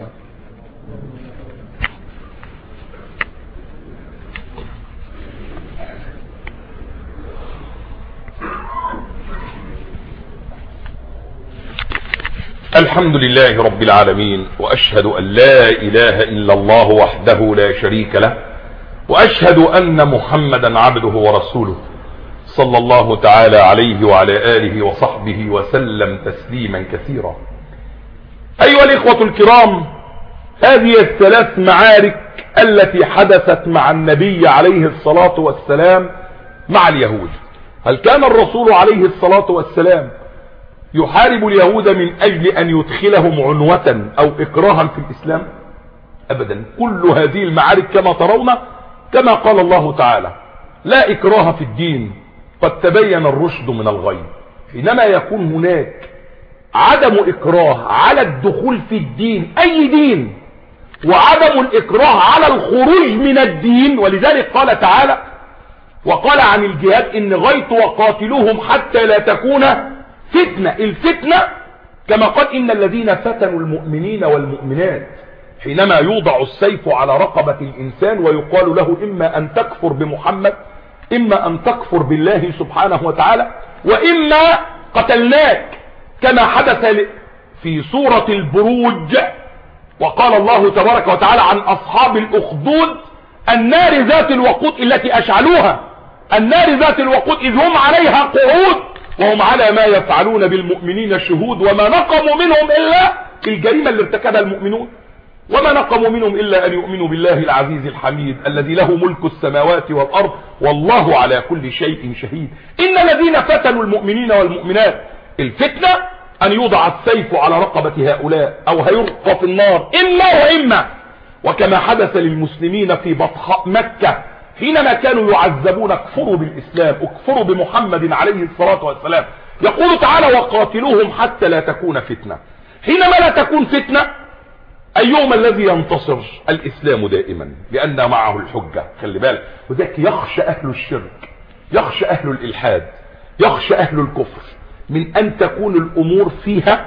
الحمد لله رب العالمين، وأشهد أن لا إله إلا الله وحده لا شريك له، وأشهد أن محمدا عبده ورسوله صلى الله تعالى عليه وعلى آله وصحبه وسلم تسليما كثيرا. أيها الإخوة الكرام، هذه الثلاث معارك التي حدثت مع النبي عليه الصلاة والسلام مع اليهود، هل كان الرسول عليه الصلاة والسلام يحارب اليهود من أجل أن يدخلهم عنوة أو إكراها في الإسلام؟ أبدا. كل هذه المعارك كما ترون كما قال الله تعالى لا إكراه في الدين قد تبين الرشد من الغي. حينما يكون هناك عدم إكراه على الدخول في الدين، أي دين، وعدم الإكراه على الخروج من الدين، ولذلك قال تعالى وقال عن الجهاد إن غيت وقاتلوهم حتى لا تكون فتنة. الفتنة كما قال إن الذين فتنوا المؤمنين والمؤمنات، حينما يوضع السيف على رقبة الإنسان ويقال له إما أن تكفر بمحمد، إما أن تكفر بالله سبحانه وتعالى، وإما قتلناك، كما حدث في سورة البروج. وقال الله تبارك وتعالى عن أصحاب الأخدود النار ذات الوقود التي أشعلوها، النار ذات الوقود إذ هم عليها قعود وهم على ما يفعلون بالمؤمنين شهود، وما نقموا منهم إلا الجريمة اللي ارتكبها المؤمنون، وما نقموا منهم إلا أن يؤمنوا بالله العزيز الحميد الذي له ملك السماوات والأرض والله على كل شيء شهيد. إن الذين فتنوا المؤمنين والمؤمنات، الفتنة أن يوضع السيف على رقبة هؤلاء أو هيرقى في النار، إما وإما، وكما حدث للمسلمين في بطحاء مكة حينما كانوا يعذبون اكفروا بالإسلام، اكفروا بمحمد عليه الصلاة والسلام. يقول تعالى وقاتلوهم حتى لا تكون فتنة. حينما لا تكون فتنة أيوم الذي ينتصر؟ الإسلام دائما، لأن معه الحجة. خلي بالك، وذلك يخشى أهل الشرك، يخشى أهل الإلحاد، يخشى أهل الكفر من أن تكون الأمور فيها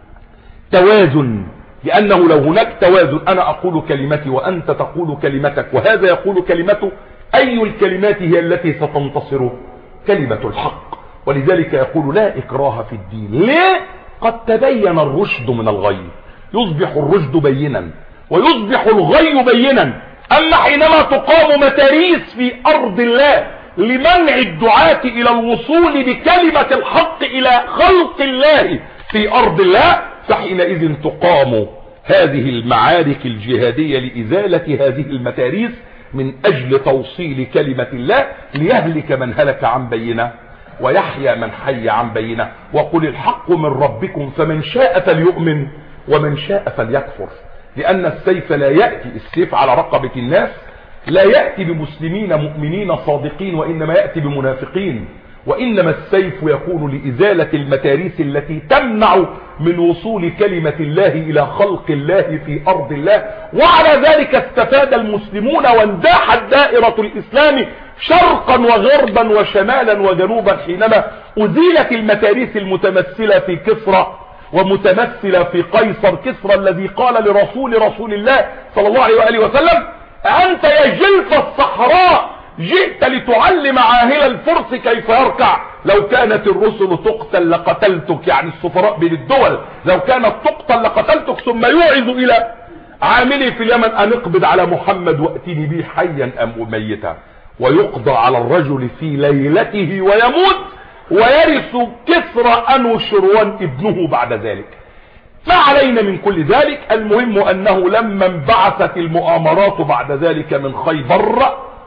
توازن، لأنه لو هناك توازن أنا أقول كلمتي وأنت تقول كلمتك وهذا يقول كلمته، أي الكلمات هي التي ستنتصر؟ كلمة الحق. ولذلك يقول لا إكراه في الدين. ليه؟ قد تبين الرشد من الغي، يصبح الرشد بينا ويصبح الغي بينا. أما حينما تقام متاريس في أرض الله لمنع الدعاة إلى الوصول بكلمة الحق إلى خلق الله في أرض الله، فحينئذ تقام هذه المعارك الجهادية لإزالة هذه المتاريس من أجل توصيل كلمة الله، ليهلك من هلك عن بينه ويحيى من حي عن بينه. وقل الحق من ربكم فمن شاء فليؤمن ومن شاء فليكفر. لأن السيف لا يأتي، السيف على رقبة الناس لا يأتي بمسلمين مؤمنين صادقين، وإنما يأتي بمنافقين. وإنما السيف يكون لإزالة المتاريس التي تمنع من وصول كلمة الله إلى خلق الله في أرض الله. وعلى ذلك استفاد المسلمون وانداحت دائرة الإسلام شرقا وغربا وشمالا وجنوبا حينما أزيلت المتاريس المتمثلة في كسرى ومتمثلة في قيصر. كسرى الذي قال لرسول رسول الله صلى الله عليه وآله وسلم أنت يا جلف الصحراء جئت لتعلم عاهل الفرس كيف يركع، لو كانت الرسل تقتل لقتلتك، يعني السفراء بين الدول لو كانت تقتل لقتلتك. ثم يوعظ إلى عاملي في اليمن ان اقبض على محمد واتني به حيا ام ميتا، ويقضى على الرجل في ليلته ويموت ويرث كسرى أنوشروان ابنه بعد ذلك. ما علينا من كل ذلك، المهم انه لما انبعثت المؤامرات بعد ذلك من خيبر،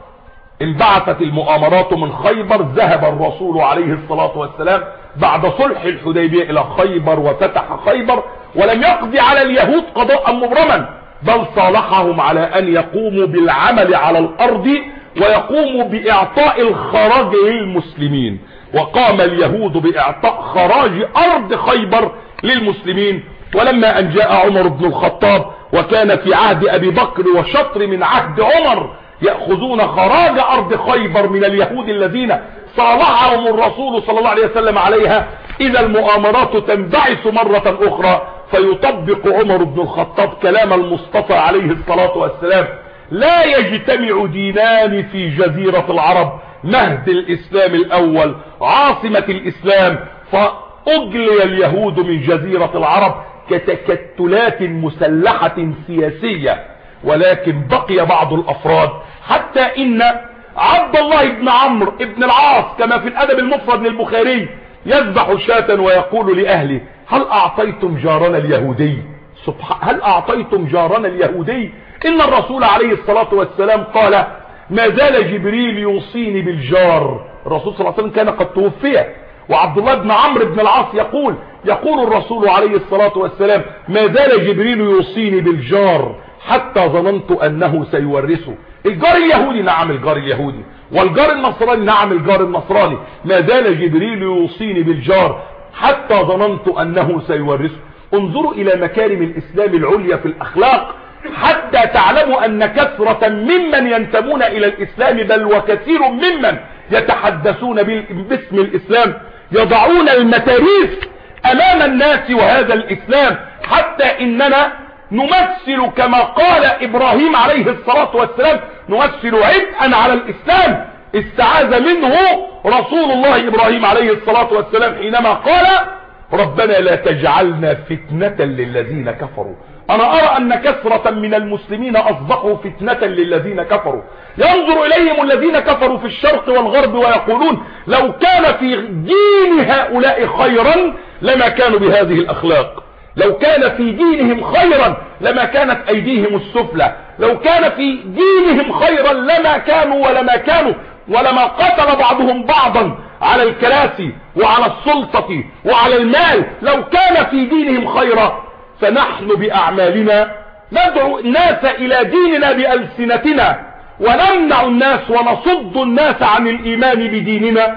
انبعثت المؤامرات من خيبر، ذهب الرسول عليه الصلاة والسلام بعد صلح الحديبية الى خيبر وفتح خيبر، ولم يقضي على اليهود قضاء مبرما، بل صالحهم على ان يقوموا بالعمل على الارض ويقوموا باعطاء الخراج للمسلمين. وقام اليهود باعطاء خراج ارض خيبر للمسلمين. ولما ان جاء عمر بن الخطاب، وكان في عهد ابي بكر وشطر من عهد عمر يأخذون خراج ارض خيبر من اليهود الذين صالحهم الرسول صلى الله عليه وسلم عليها، اذا المؤامرات تنبعث مرة اخرى، فيطبق عمر بن الخطاب كلام المصطفى عليه الصلاة والسلام: لا يجتمع دينان في جزيرة العرب، مهد الاسلام الاول، عاصمة الاسلام، فاجلي اليهود من جزيرة العرب كتكتلات مسلحة سياسية. ولكن بقي بعض الافراد، حتى ان عبد الله بن عمرو بن العاص كما في الادب المفرد للبخاري يذبح شاة ويقول لاهله: هل اعطيتم جارنا اليهودي؟ سبحان هل اعطيتم جارنا اليهودي؟ ان الرسول عليه الصلاة والسلام قال: ما زال جبريل يوصيني بالجار. الرسول صلى الله عليه وسلم كان قد توفي، وعبد الله بن عمرو بن العاص يقول يقول الرسول عليه الصلاة والسلام: ما زال جبريل يوصيني بالجار حتى ظننت انه سيورثه. الجار اليهودي نعم الجار اليهودي، والجار النصراني نعم الجار النصراني. ما زال جبريل يوصيني بالجار حتى ظننت انه سيورثه. انظروا الى مكارم الاسلام العليا في الاخلاق، حتى تعلموا ان كثرة ممن ينتمون الى الاسلام، بل وكثير ممن يتحدثون باسم الاسلام، يضعون المتاريس امام الناس وهذا الاسلام، حتى اننا نمثل كما قال ابراهيم عليه الصلاة والسلام: نمثل عبئا على الاسلام. استعاذ منه رسول الله ابراهيم عليه الصلاة والسلام حينما قال: ربنا لا تجعلنا فتنة للذين كفروا. انا ارى ان كثرة من المسلمين اصبحوا فتنة للذين كفروا. ينظر اليهم الذين كفروا في الشرق والغرب ويقولون: لو كان في دين هؤلاء خيرا لما كانوا بهذه الاخلاق، لو كان في دينهم خيرا لما كانت ايديهم السفلى، لو كان في دينهم خيرا لما كانوا ولما كانوا ولما قتل بعضهم بعضا على الكراسي وعلى السلطة وعلى المال. لو كان في دينهم خيرا، فنحن بأعمالنا ندعو الناس إلى ديننا بألسنتنا، ونمنع الناس ونصد الناس عن الإيمان بديننا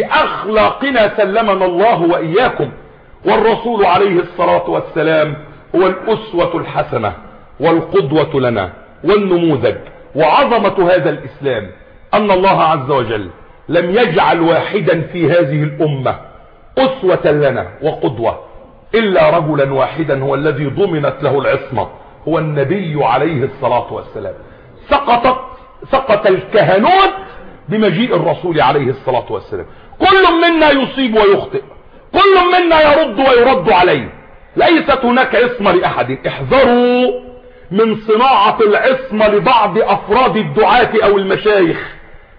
بأخلاقنا، سلمنا الله وإياكم. والرسول عليه الصلاة والسلام هو الأسوة الحسنة والقدوة لنا والنموذج. وعظمة هذا الإسلام أن الله عز وجل لم يجعل واحدا في هذه الأمة أسوة لنا وقدوة إلا رجلا واحدا هو الذي ضمنت له العصمة، هو النبي عليه الصلاة والسلام. سقطت سقط الكهنوت بمجيء الرسول عليه الصلاة والسلام. كل منا يصيب ويخطئ، كل منا يرد ويرد عليه، ليست هناك عصمة لأحد. احذروا من صناعة العصمة لبعض أفراد الدعاة أو المشايخ،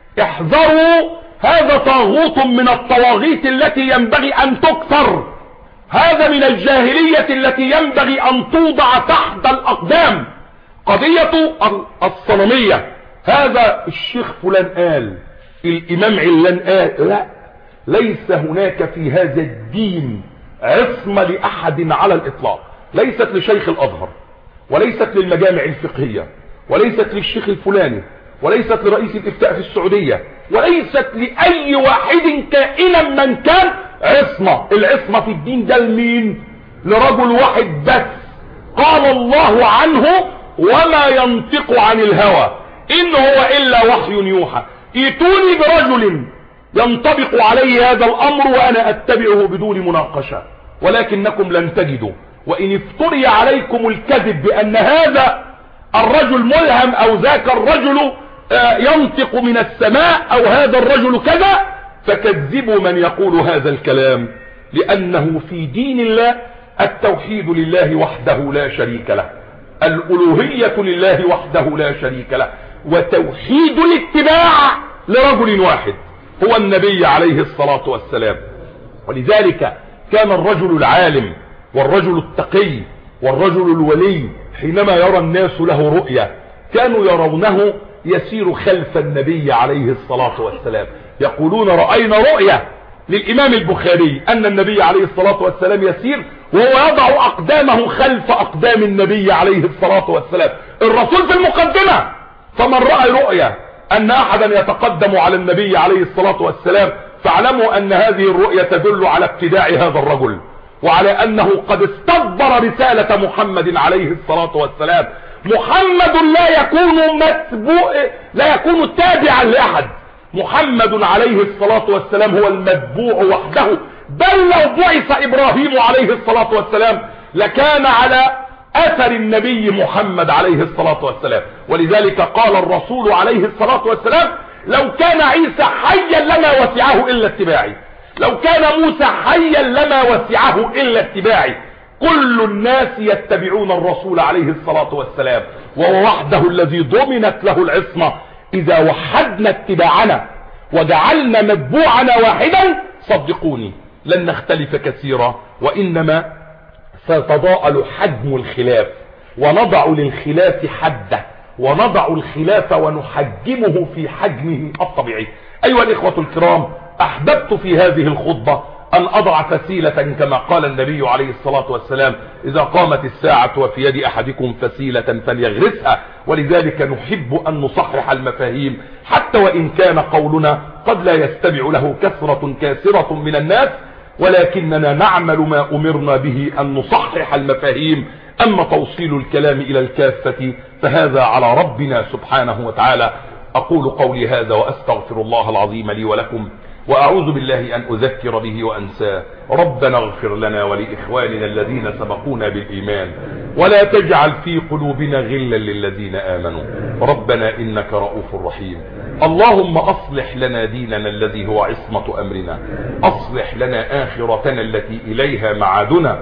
احذروا، هذا طاغوت من الطواغيت التي ينبغي أن تكسر، هذا من الجاهلية التي ينبغي أن توضع تحت الأقدام. قضية الصنمية، هذا الشيخ فلان قال، الإمام علان قال، لا، ليس هناك في هذا الدين عصمة لأحد على الإطلاق، ليست لشيخ الأزهر، وليست للمجامع الفقهية، وليست للشيخ الفلاني، وليست لرئيس الإفتاء في السعودية، وليست لأي واحد كائنا من كان عصمة. العصمة في الدين ده لمين؟ لرجل واحد بس، قال الله عنه: وما ينطق عن الهوى إن هو إلا وحي يوحى. ائتوني برجل ينطبق عليه هذا الأمر وأنا أتبعه بدون مناقشة، ولكنكم لن تجدوا. وإن افتري عليكم الكذب بأن هذا الرجل ملهم أو ذاك الرجل ينطق من السماء أو هذا الرجل كذا، فكذبوا من يقول هذا الكلام، لأنه في دين الله التوحيد لله وحده لا شريك له. الألوهية لله وحده لا شريك له، وتوحيد الاتباع لرجل واحد هو النبي عليه الصلاة والسلام. ولذلك كان الرجل العالم والرجل التقي والرجل الولي حينما يرى الناس له رؤية كانوا يرونه يسير خلف النبي عليه الصلاة والسلام، يقولون رأينا رؤية للإمام البخاري أن النبي عليه الصلاة والسلام يسير وهو يضع أقدامه خلف أقدام النبي عليه الصلاة والسلام، الرسول في المقدمة. فمن رأى رؤية أن أحدا يتقدم على النبي عليه الصلاة والسلام فاعلموا أن هذه الرؤية تدل على ابتداع هذا الرجل، وعلى أنه قد استدبر رسالة محمد عليه الصلاة والسلام. محمد لا يكون متبوع، لا يكون تابعا لأحد، محمد عليه الصلاة والسلام هو المتبوع وحده. بل لو بعث إبراهيم عليه الصلاة والسلام لكان على أثر النبي محمد عليه الصلاة والسلام. ولذلك قال الرسول عليه الصلاة والسلام لو كان عيسى حيا لما وسعه إلا اتباعي، لو كان موسى حيا لما وسعه إلا اتباعي. كل الناس يتبعون الرسول عليه الصلاة والسلام، وهو وحده الذي ضمنت له العصمة. إذا وحدنا اتباعنا وجعلنا متبوعنا واحدا صدقوني لن نختلف كثيرا، وإنما ستضاءل حجم الخلاف، ونضع للخلاف حده، ونضع الخلاف ونحجمه في حجمه الطبيعي. أيها الإخوة الكرام، أحببت في هذه الخطبة أن أضع فسيلة كما قال النبي عليه الصلاة والسلام إذا قامت الساعة وفي يد أحدكم فسيلة فليغرسها. ولذلك نحب أن نصحح المفاهيم حتى وإن كان قولنا قد لا يستمع له كثرة كاسرة من الناس، ولكننا نعمل ما أمرنا به أن نصحح المفاهيم. أما توصيل الكلام إلى الكافة فهذا على ربنا سبحانه وتعالى. أقول قولي هذا وأستغفر الله العظيم لي ولكم، وأعوذ بالله أن أذكر به وأنساه. ربنا اغفر لنا ولإخواننا الذين سبقونا بالإيمان، ولا تجعل في قلوبنا غلا للذين آمنوا، ربنا إنك رؤوف رحيم. اللهم أصلح لنا ديننا الذي هو عصمة أمرنا، أصلح لنا آخرتنا التي إليها معادنا،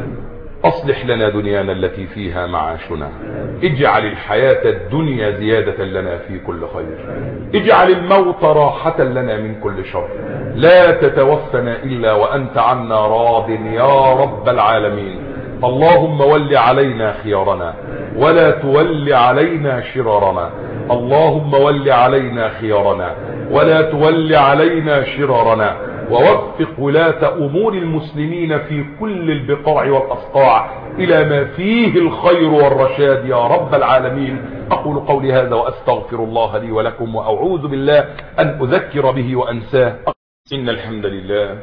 أصلح لنا دنيانا التي فيها معاشنا، اجعل الحياة الدنيا زيادة لنا في كل خير، اجعل الموت راحة لنا من كل شر، لا تتوفنا إلا وأنت عنا راض يا رب العالمين. اللهم ول علينا خيارنا ولا تول علينا شرارنا، اللهم ول علينا خيارنا ولا تول علينا شرارنا، ووفق ولاة أمور المسلمين في كل البقاع والأصقاع إلى ما فيه الخير والرشاد يا رب العالمين. أقول قولي هذا وأستغفر الله لي ولكم، وأعوذ بالله أن أذكر به وأنساه. إن الحمد لله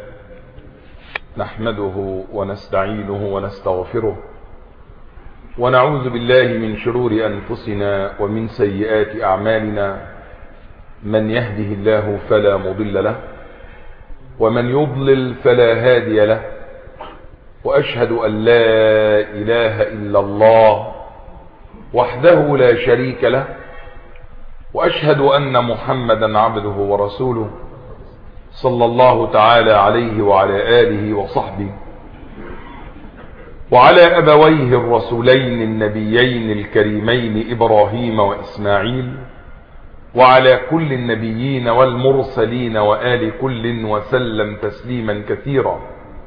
نحمده ونستعينه ونستغفره، ونعوذ بالله من شرور أنفسنا ومن سيئات أعمالنا. من يهده الله فلا مضل له، ومن يضلل فلا هادي له، وأشهد أن لا إله إلا الله وحده لا شريك له، وأشهد أن محمدا عبده ورسوله صلى الله تعالى عليه وعلى آله وصحبه وعلى أبويه الرسولين النبيين الكريمين إبراهيم وإسماعيل، وعلى كل النبيين والمرسلين وآل كل وسلم تسليما كثيرا.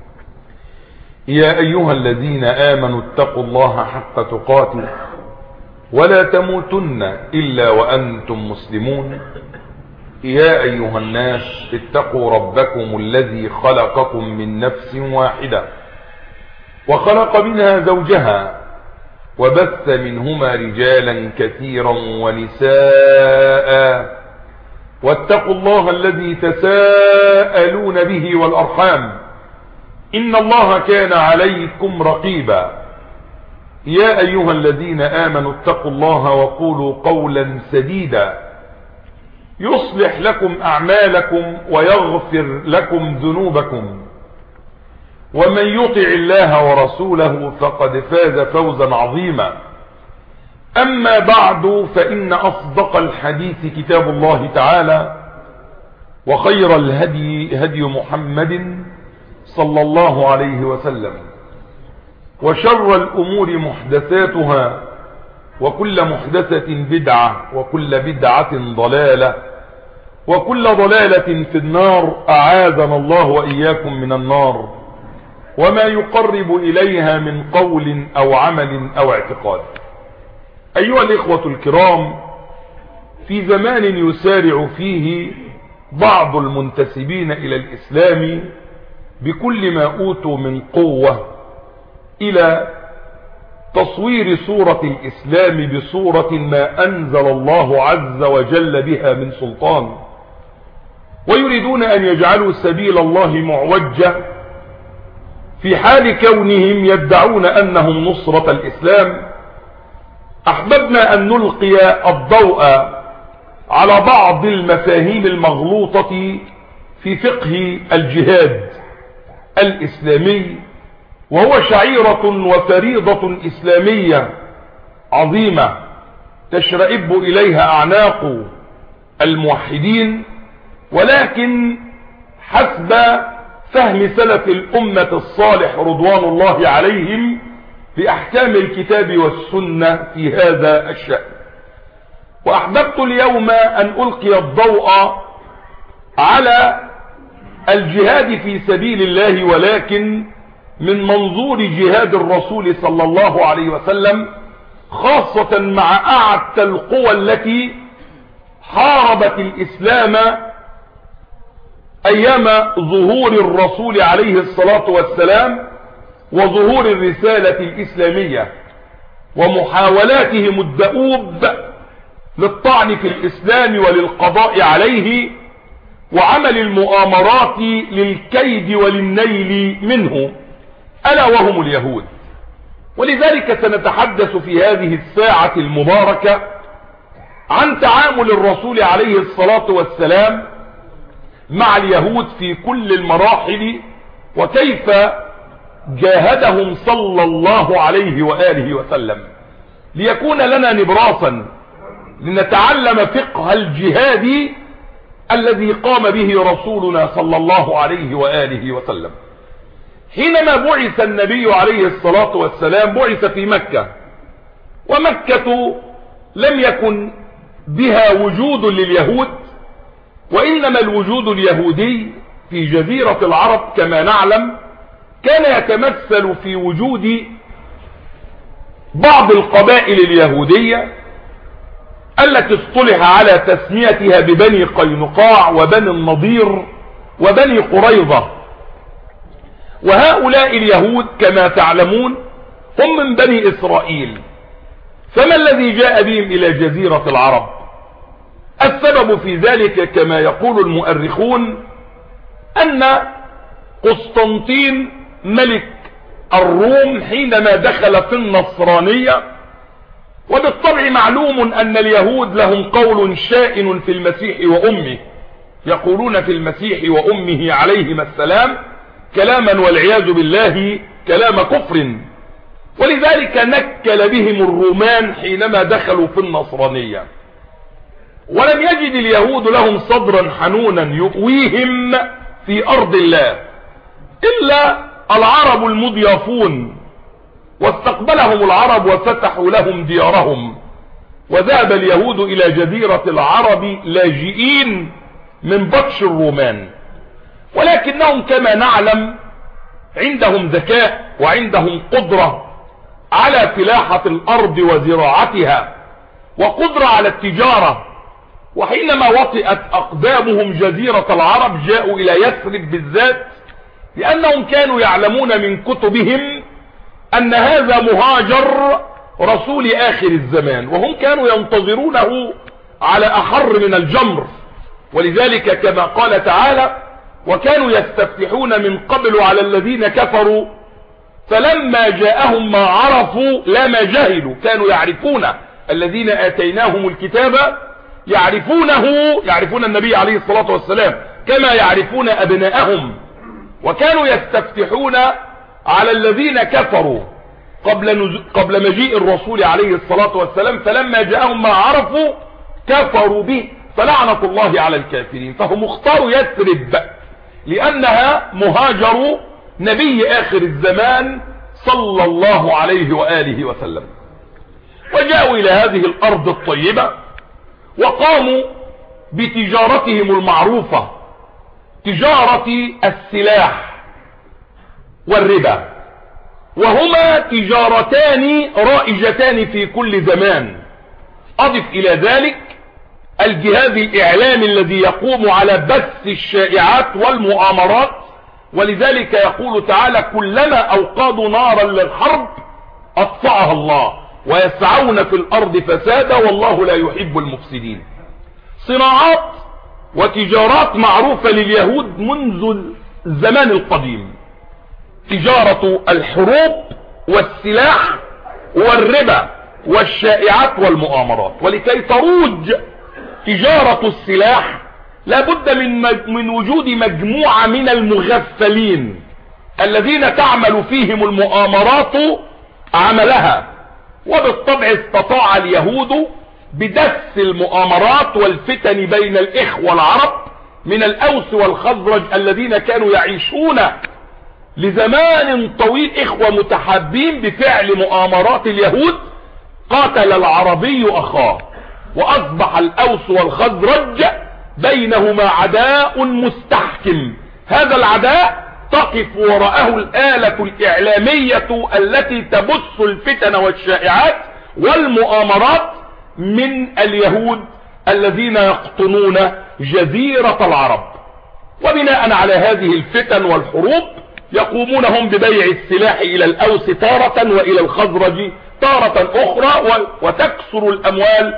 يا أيها الذين آمنوا اتقوا الله حق تقاته ولا تموتن إلا وأنتم مسلمون. يا أيها الناس اتقوا ربكم الذي خلقكم من نفس واحدة وخلق منها زوجها وبث منهما رجالا كثيرا ونساء، واتقوا الله الذي تساءلون به والأرحام إن الله كان عليكم رقيبا. يا أيها الذين آمنوا اتقوا الله وقولوا قولا سديدا يصلح لكم أعمالكم ويغفر لكم ذنوبكم، ومن يطع الله ورسوله فقد فاز فوزا عظيما. أما بعد، فإن أصدق الحديث كتاب الله تعالى، وخير الهدي هدي محمد صلى الله عليه وسلم، وشر الأمور محدثاتها، وكل محدثة بدعة وكل بدعة ضلالة وكل ضلالة في النار، أعاذنا الله وإياكم من النار وما يقرب إليها من قول أو عمل أو اعتقاد. أيها الإخوة الكرام، في زمان يسارع فيه بعض المنتسبين إلى الإسلام بكل ما أوتوا من قوة إلى تصوير صورة الإسلام بصورة ما أنزل الله عز وجل بها من سلطان، ويريدون أن يجعلوا سبيل الله معوجة في حال كونهم يدعون أنهم نصرة الإسلام. أحببنا أن نلقي الضوء على بعض المفاهيم المغلوطة في فقه الجهاد الإسلامي، وهو شعيرة وفريضة إسلامية عظيمة تشرئب إليها أعناق الموحدين، ولكن حسب فهم سلف الأمة الصالح رضوان الله عليهم بأحكام الكتاب والسنة في هذا الشأن. وأحببت اليوم أن ألقي الضوء على الجهاد في سبيل الله، ولكن من منظور جهاد الرسول صلى الله عليه وسلم، خاصة مع أعتى القوى التي حاربت الإسلام أيام ظهور الرسول عليه الصلاة والسلام وظهور الرسالة الإسلامية، ومحاولاتهم الدؤوب للطعن في الإسلام وللقضاء عليه، وعمل المؤامرات للكيد وللنيل منه، ألا وهم اليهود. ولذلك سنتحدث في هذه الساعة المباركة عن تعامل الرسول عليه الصلاة والسلام مع اليهود في كل المراحل، وكيف جاهدهم صلى الله عليه وآله وسلم، ليكون لنا نبراسا لنتعلم فقه الجهاد الذي قام به رسولنا صلى الله عليه وآله وسلم. حينما بعث النبي عليه الصلاة والسلام بعث في مكة، ومكة لم يكن بها وجود لليهود، وإنما الوجود اليهودي في جزيرة العرب كما نعلم كان يتمثل في وجود بعض القبائل اليهودية التي اصطلح على تسميتها ببني قينقاع وبني النضير وبني قريظة. وهؤلاء اليهود كما تعلمون هم من بني إسرائيل. فما الذي جاء بهم إلى جزيرة العرب؟ السبب في ذلك كما يقول المؤرخون أن قسطنطين ملك الروم حينما دخل في النصرانية، وبالطبع معلوم أن اليهود لهم قول شائن في المسيح وأمه، يقولون في المسيح وأمه عليهما السلام كلاما والعياذ بالله كلام كفر، ولذلك نكل بهم الرومان حينما دخلوا في النصرانية. ولم يجد اليهود لهم صدرا حنونا يؤويهم في أرض الله إلا العرب المضيافون، واستقبلهم العرب وفتحوا لهم ديارهم، وذهب اليهود إلى جزيرة العرب لاجئين من بطش الرومان. ولكنهم كما نعلم عندهم ذكاء وعندهم قدرة على فلاحة الأرض وزراعتها، وقدرة على التجارة. وحينما وطئت أقدامهم جزيرة العرب جاءوا إلى يثرب بالذات، لأنهم كانوا يعلمون من كتبهم أن هذا مهاجر رسول آخر الزمان، وهم كانوا ينتظرونه على أحر من الجمر. ولذلك كما قال تعالى: وكانوا يستفتحون من قبل على الذين كفروا فلما جاءهم ما عرفوا لا ما جهلوا. كانوا يعرفون الذين آتيناهم الكتاب يعرفونه، يعرفون النبي عليه الصلاة والسلام كما يعرفون أبناءهم، وكانوا يستفتحون على الذين كفروا قبل قبل مجيء الرسول عليه الصلاة والسلام، فلما جاءهم ما عرفوا كفروا به فلعنة الله على الكافرين. فهم اختاروا يثرب لأنها مهاجر نبي آخر الزمان صلى الله عليه وآله وسلم. وجاءوا الى هذه الارض الطيبة وقاموا بتجارتهم المعروفة، تجارة السلاح والربا، وهما تجارتان رائجتان في كل زمان. اضف الى ذلك الجهاز الاعلامي الذي يقوم على بث الشائعات والمؤامرات، ولذلك يقول تعالى كلما اوقدوا نارا للحرب اطفأها الله ويسعون في الارض فسادا والله لا يحب المفسدين. صناعات وتجارات معروفة لليهود منذ الزمان القديم، تجارة الحروب والسلاح والربا والشائعات والمؤامرات. ولكي تروج تجارة السلاح لابد من من وجود مجموعة من المغفلين الذين تعمل فيهم المؤامرات عملها، وبالطبع استطاع اليهود بدس المؤامرات والفتن بين الإخوة العرب من الأوس والخزرج الذين كانوا يعيشون لزمان طويل إخوة متحابين بفعل مؤامرات اليهود. قاتل العربي أخاه وأصبح الأوس والخزرج بينهما عداء مستحكم. هذا العداء تقف وراءه الآلة الإعلامية التي تبث الفتن والشائعات والمؤامرات من اليهود الذين يقطنون جزيرة العرب. وبناء على هذه الفتن والحروب يقومون هم ببيع السلاح إلى الأوس تارة وإلى الخزرج تارة أخرى، وتكسر الأموال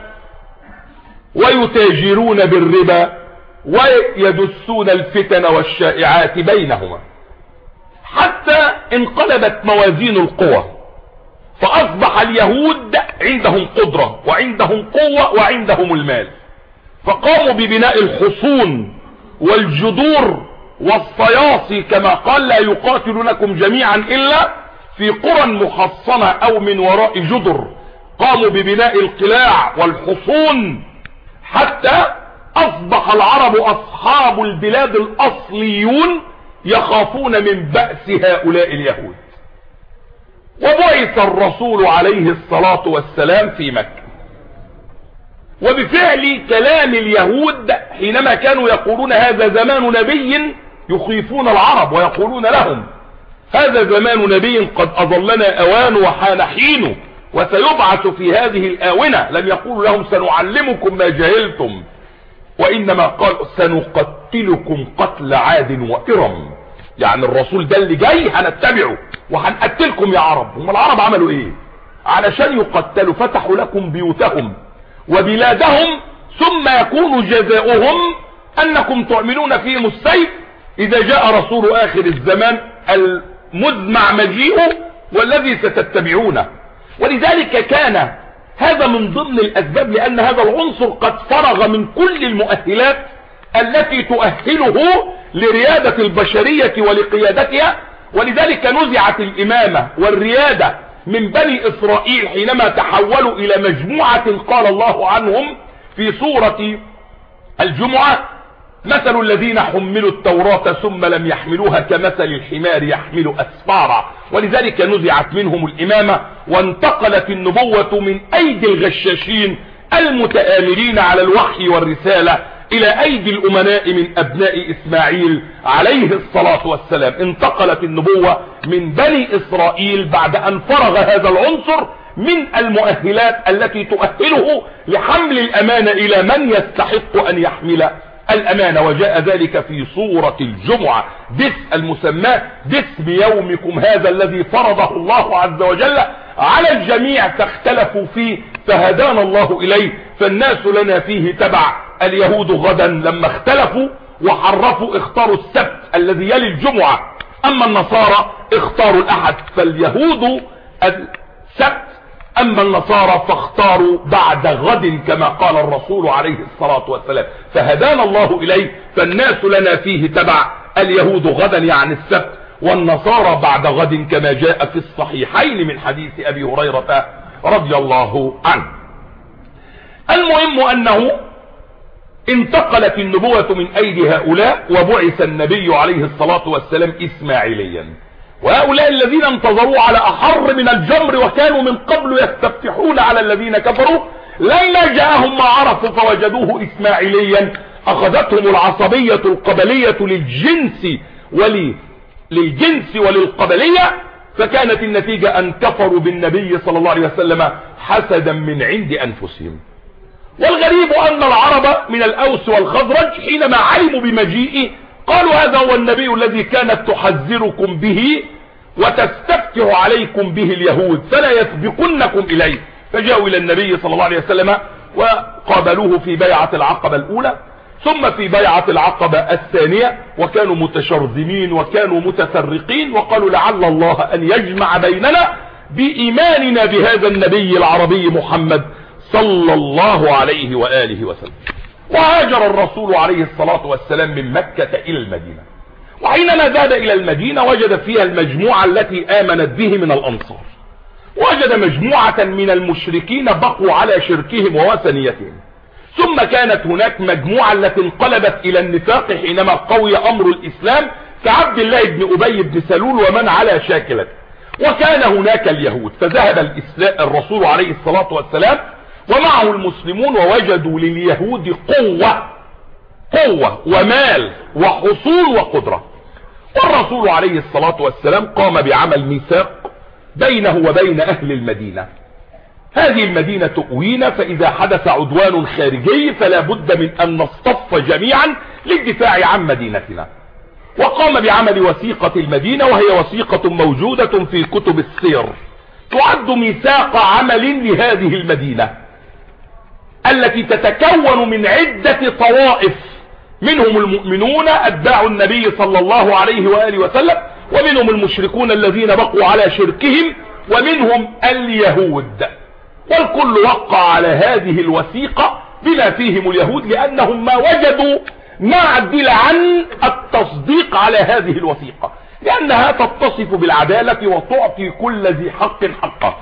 ويتاجرون بالربا ويدسون الفتن والشائعات بينهما، حتى انقلبت موازين القوى، فأصبح اليهود عندهم قدرة وعندهم قوة وعندهم المال، فقاموا ببناء الحصون والجدور والصياصي كما قال لا يقاتلونكم جميعا إلا في قرى محصنة أو من وراء جدر. قاموا ببناء القلاع والحصون حتى أصبح العرب أصحاب البلاد الأصليون يخافون من بأس هؤلاء اليهود. وبعث الرسول عليه الصلاة والسلام في مكة، وبفعل كلام اليهود حينما كانوا يقولون هذا زمان نبي يخيفون العرب ويقولون لهم هذا زمان نبي قد أظلنا أوان وحان حين وسيبعث في هذه الآونة. لم يقولوا لهم سنعلمكم ما جهلتم، وإنما قال سنقتلكم قتل عاد وإرم، يعني الرسول ده اللي جاي هنتبعه وهنقتلكم يا عرب. هم العرب عملوا ايه علشان يقتلوا؟ فتحوا لكم بيوتهم وبلادهم، ثم يكون جزاؤهم انكم تعملون فيهم السيف اذا جاء رسول اخر الزمان المزمع مجيئه والذي ستتبعونه. ولذلك كان هذا من ضمن الاسباب، لان هذا العنصر قد فرغ من كل المؤهلات التي تؤهله لريادة البشرية ولقيادتها. ولذلك نزعت الامامة والريادة من بني اسرائيل حينما تحولوا الى مجموعة قال الله عنهم في سورة الجمعة مثل الذين حملوا التوراة ثم لم يحملوها كمثل الحمار يحمل اسفارا. ولذلك نزعت منهم الامامة وانتقلت النبوة من ايدي الغشاشين المتآمرين على الوحي والرسالة الى ايدي الامناء من ابناء اسماعيل عليه الصلاة والسلام. انتقلت النبوة من بني اسرائيل بعد ان فرغ هذا العنصر من المؤهلات التي تؤهله لحمل الامانة الى من يستحق ان يحمل الامانة. وجاء ذلك في سورة الجمعة دس المسمى باسم يومكم هذا الذي فرضه الله عز وجل على الجميع فاختلفوا فيه فهدانا الله اليه، فالناس لنا فيه تبع. اليهود غدا لما اختلفوا وحرفوا اختاروا السبت الذي يلي الجمعة، اما النصارى اختاروا الاحد. فاليهود السبت، اما النصارى فاختاروا بعد غد كما قال الرسول عليه الصلاة والسلام فهدانا الله اليه، فالناس لنا فيه تبع. اليهود غدا يعني السبت، والنصارى بعد غد كما جاء في الصحيحين من حديث ابي هريرة رضي الله عنه. المهم انه انتقلت النبوة من ايدي هؤلاء، وبعث النبي عليه الصلاة والسلام اسماعيليا. وهؤلاء الذين انتظروا على أحر من الجمر وكانوا من قبل يستفتحون على الذين كفروا، لما جاءهم ما عرفوا فوجدوه إسماعيليا أخذتهم العصبية القبلية للجنس ولي للجنس وللقبلية، فكانت النتيجة أن كفروا بالنبي صلى الله عليه وسلم حسدا من عند أنفسهم. والغريب أن العرب من الأوس والخزرج حينما علموا بمجيئه قالوا هذا هو النبي الذي كانت تحذركم به وتستفتح عليكم به اليهود فلا يسبقنكم إليه، فجاءوا إلى النبي صلى الله عليه وسلم وقابلوه في بيعة العقبة الأولى ثم في بيعة العقبة الثانية، وكانوا متشرذمين وكانوا متفرقين، وقالوا لعل الله أن يجمع بيننا بإيماننا بهذا النبي العربي محمد صلى الله عليه وآله وسلم. وهاجر الرسول عليه الصلاة والسلام من مكة إلى المدينة، وحينما ذهب إلى المدينة وجد فيها المجموعة التي آمنت به من الأنصار، وجد مجموعة من المشركين بقوا على شركهم ووثنيتهم، ثم كانت هناك مجموعة التي انقلبت إلى النفاق حينما قوي أمر الإسلام كعبد الله بن أبي بن سلول ومن على شاكلته، وكان هناك اليهود. فذهب الرسول عليه الصلاة والسلام ومعه المسلمون ووجدوا لليهود قوة قوة ومال وحصول وقدرة، والرسول عليه الصلاة والسلام قام بعمل ميثاق بينه وبين أهل المدينة. هذه المدينة تؤوينا، فإذا حدث عدوان خارجي فلا بد من أن نصطف جميعا للدفاع عن مدينتنا. وقام بعمل وثيقة المدينة، وهي وثيقة موجودة في كتب السير تعد ميثاق عمل لهذه المدينة التي تتكون من عدة طوائف، منهم المؤمنون أتباع النبي صلى الله عليه وآله وسلم، ومنهم المشركون الذين بقوا على شركهم، ومنهم اليهود، والكل وقع على هذه الوثيقة بما فيهم اليهود، لأنهم ما وجدوا ما عدل عن التصديق على هذه الوثيقة، لأنها تتصف بالعدالة وتعطي كل ذي حق حقه.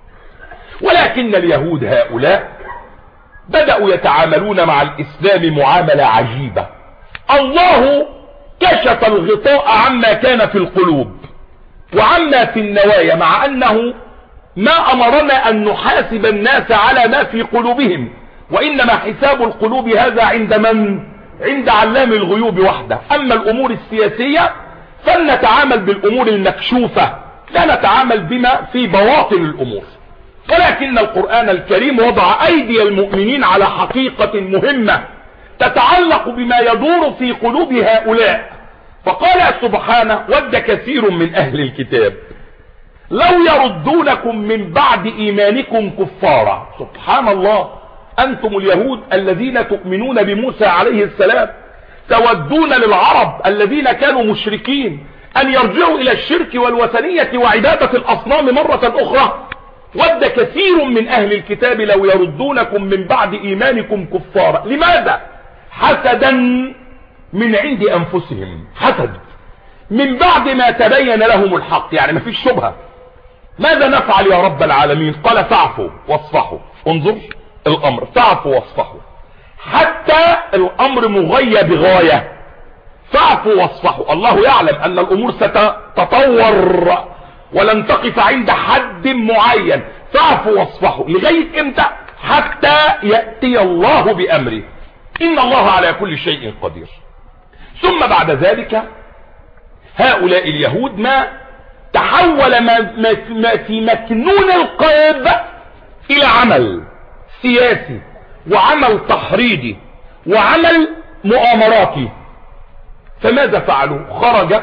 ولكن اليهود هؤلاء بدأوا يتعاملون مع الإسلام معاملة عجيبة. الله كشف الغطاء عما كان في القلوب وعما في النوايا، مع أنه ما أمرنا أن نحاسب الناس على ما في قلوبهم، وإنما حساب القلوب هذا عند من؟ عند علام الغيوب وحده. أما الأمور السياسية فلنتعامل بالأمور المكشوفة، لا نتعامل بما في بواطن الأمور. ولكن القرآن الكريم وضع أيدي المؤمنين على حقيقة مهمة تتعلق بما يدور في قلوب هؤلاء، فقال سبحانه: ود كثير من أهل الكتاب لو يردونكم من بعد إيمانكم كفارا. سبحان الله، أنتم اليهود الذين تؤمنون بموسى عليه السلام تودون للعرب الذين كانوا مشركين أن يرجعوا إلى الشرك والوثنية وعبادة الأصنام مرة أخرى. ود كثير من أهل الكتاب لو يردونكم من بعد إيمانكم كفارا. لماذا؟ حسدا من عند أنفسهم، حسد من بعد ما تبين لهم الحق، يعني ما فيش شبهة. ماذا نفعل يا رب العالمين؟ قال: فاعفوا واصفحوا. انظر الأمر، فاعفوا واصفحوا، حتى الأمر مغيى بغاية. فاعفوا واصفحوا، الله يعلم أن الأمور ستتطور ولن تقف عند حد معين. فاعفوا واصفحوا لغاية امتى؟ حتى يأتي الله بأمره، إن الله على كل شيء قدير. ثم بعد ذلك هؤلاء اليهود ما تحول ما, ما, ما في مكنون القلب إلى عمل سياسي وعمل تحريضي وعمل مؤامراتي. فماذا فعلوا؟ خرج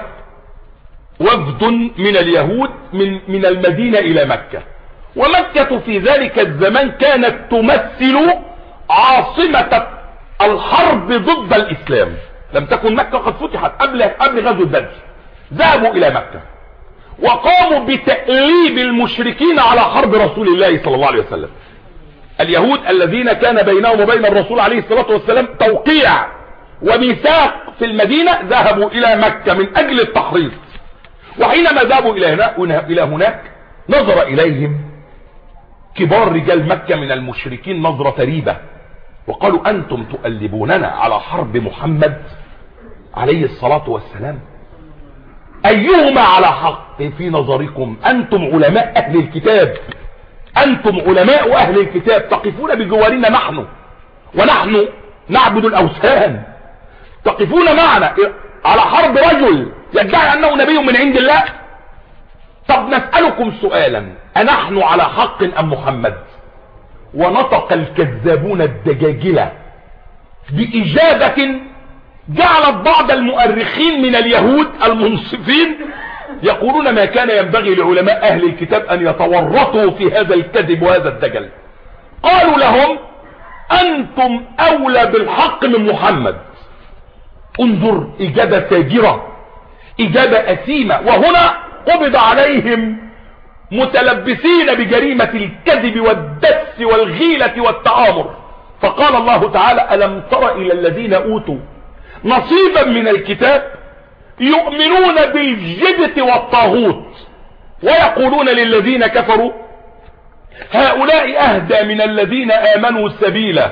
وفد من اليهود من, من المدينة إلى مكة، ومكة في ذلك الزمان كانت تمثل عاصمة الحرب ضد الإسلام. لم تكن مكة قد فتحت قبل قبل غزوة بدر. ذهبوا إلى مكة وقاموا بتأليب المشركين على حرب رسول الله صلى الله عليه وسلم. اليهود الذين كان بينهم وبين الرسول عليه الصلاة والسلام توقيع وميثاق في المدينة ذهبوا إلى مكة من أجل التحريض. وحينما ذهبوا إلى هناك, إلى هناك نظر إليهم كبار رجال مكة من المشركين نظرة ريبة، وقالوا: أنتم تؤلبوننا على حرب محمد عليه الصلاة والسلام؟ ايهما على حق في نظركم؟ انتم علماء اهل الكتاب، انتم علماء اهل الكتاب، تقفون بجوارنا نحن ونحن نعبد الاوثان، تقفون معنا على حرب رجل يدعي انه نبي من عند الله. طب نسألكم سؤالا، أنحن على حق ام محمد؟ ونطق الكذابون الدجاجلة بإجابة جعلت بعض المؤرخين من اليهود المنصفين يقولون ما كان ينبغي لعلماء اهل الكتاب ان يتورطوا في هذا الكذب وهذا الدجل. قالوا لهم انتم اولى بالحق من محمد. انظر، اجابة فاجرة، اجابة اثيمة. وهنا قبض عليهم متلبسين بجريمة الكذب والدس والغيلة والتآمر. فقال الله تعالى: ألم تر إلى الذين أوتوا نصيبا من الكتاب يؤمنون بالجبت والطاغوت ويقولون للذين كفروا هؤلاء أهدى من الذين آمنوا سبيلا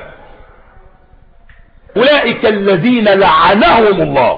أولئك الذين لعنهم الله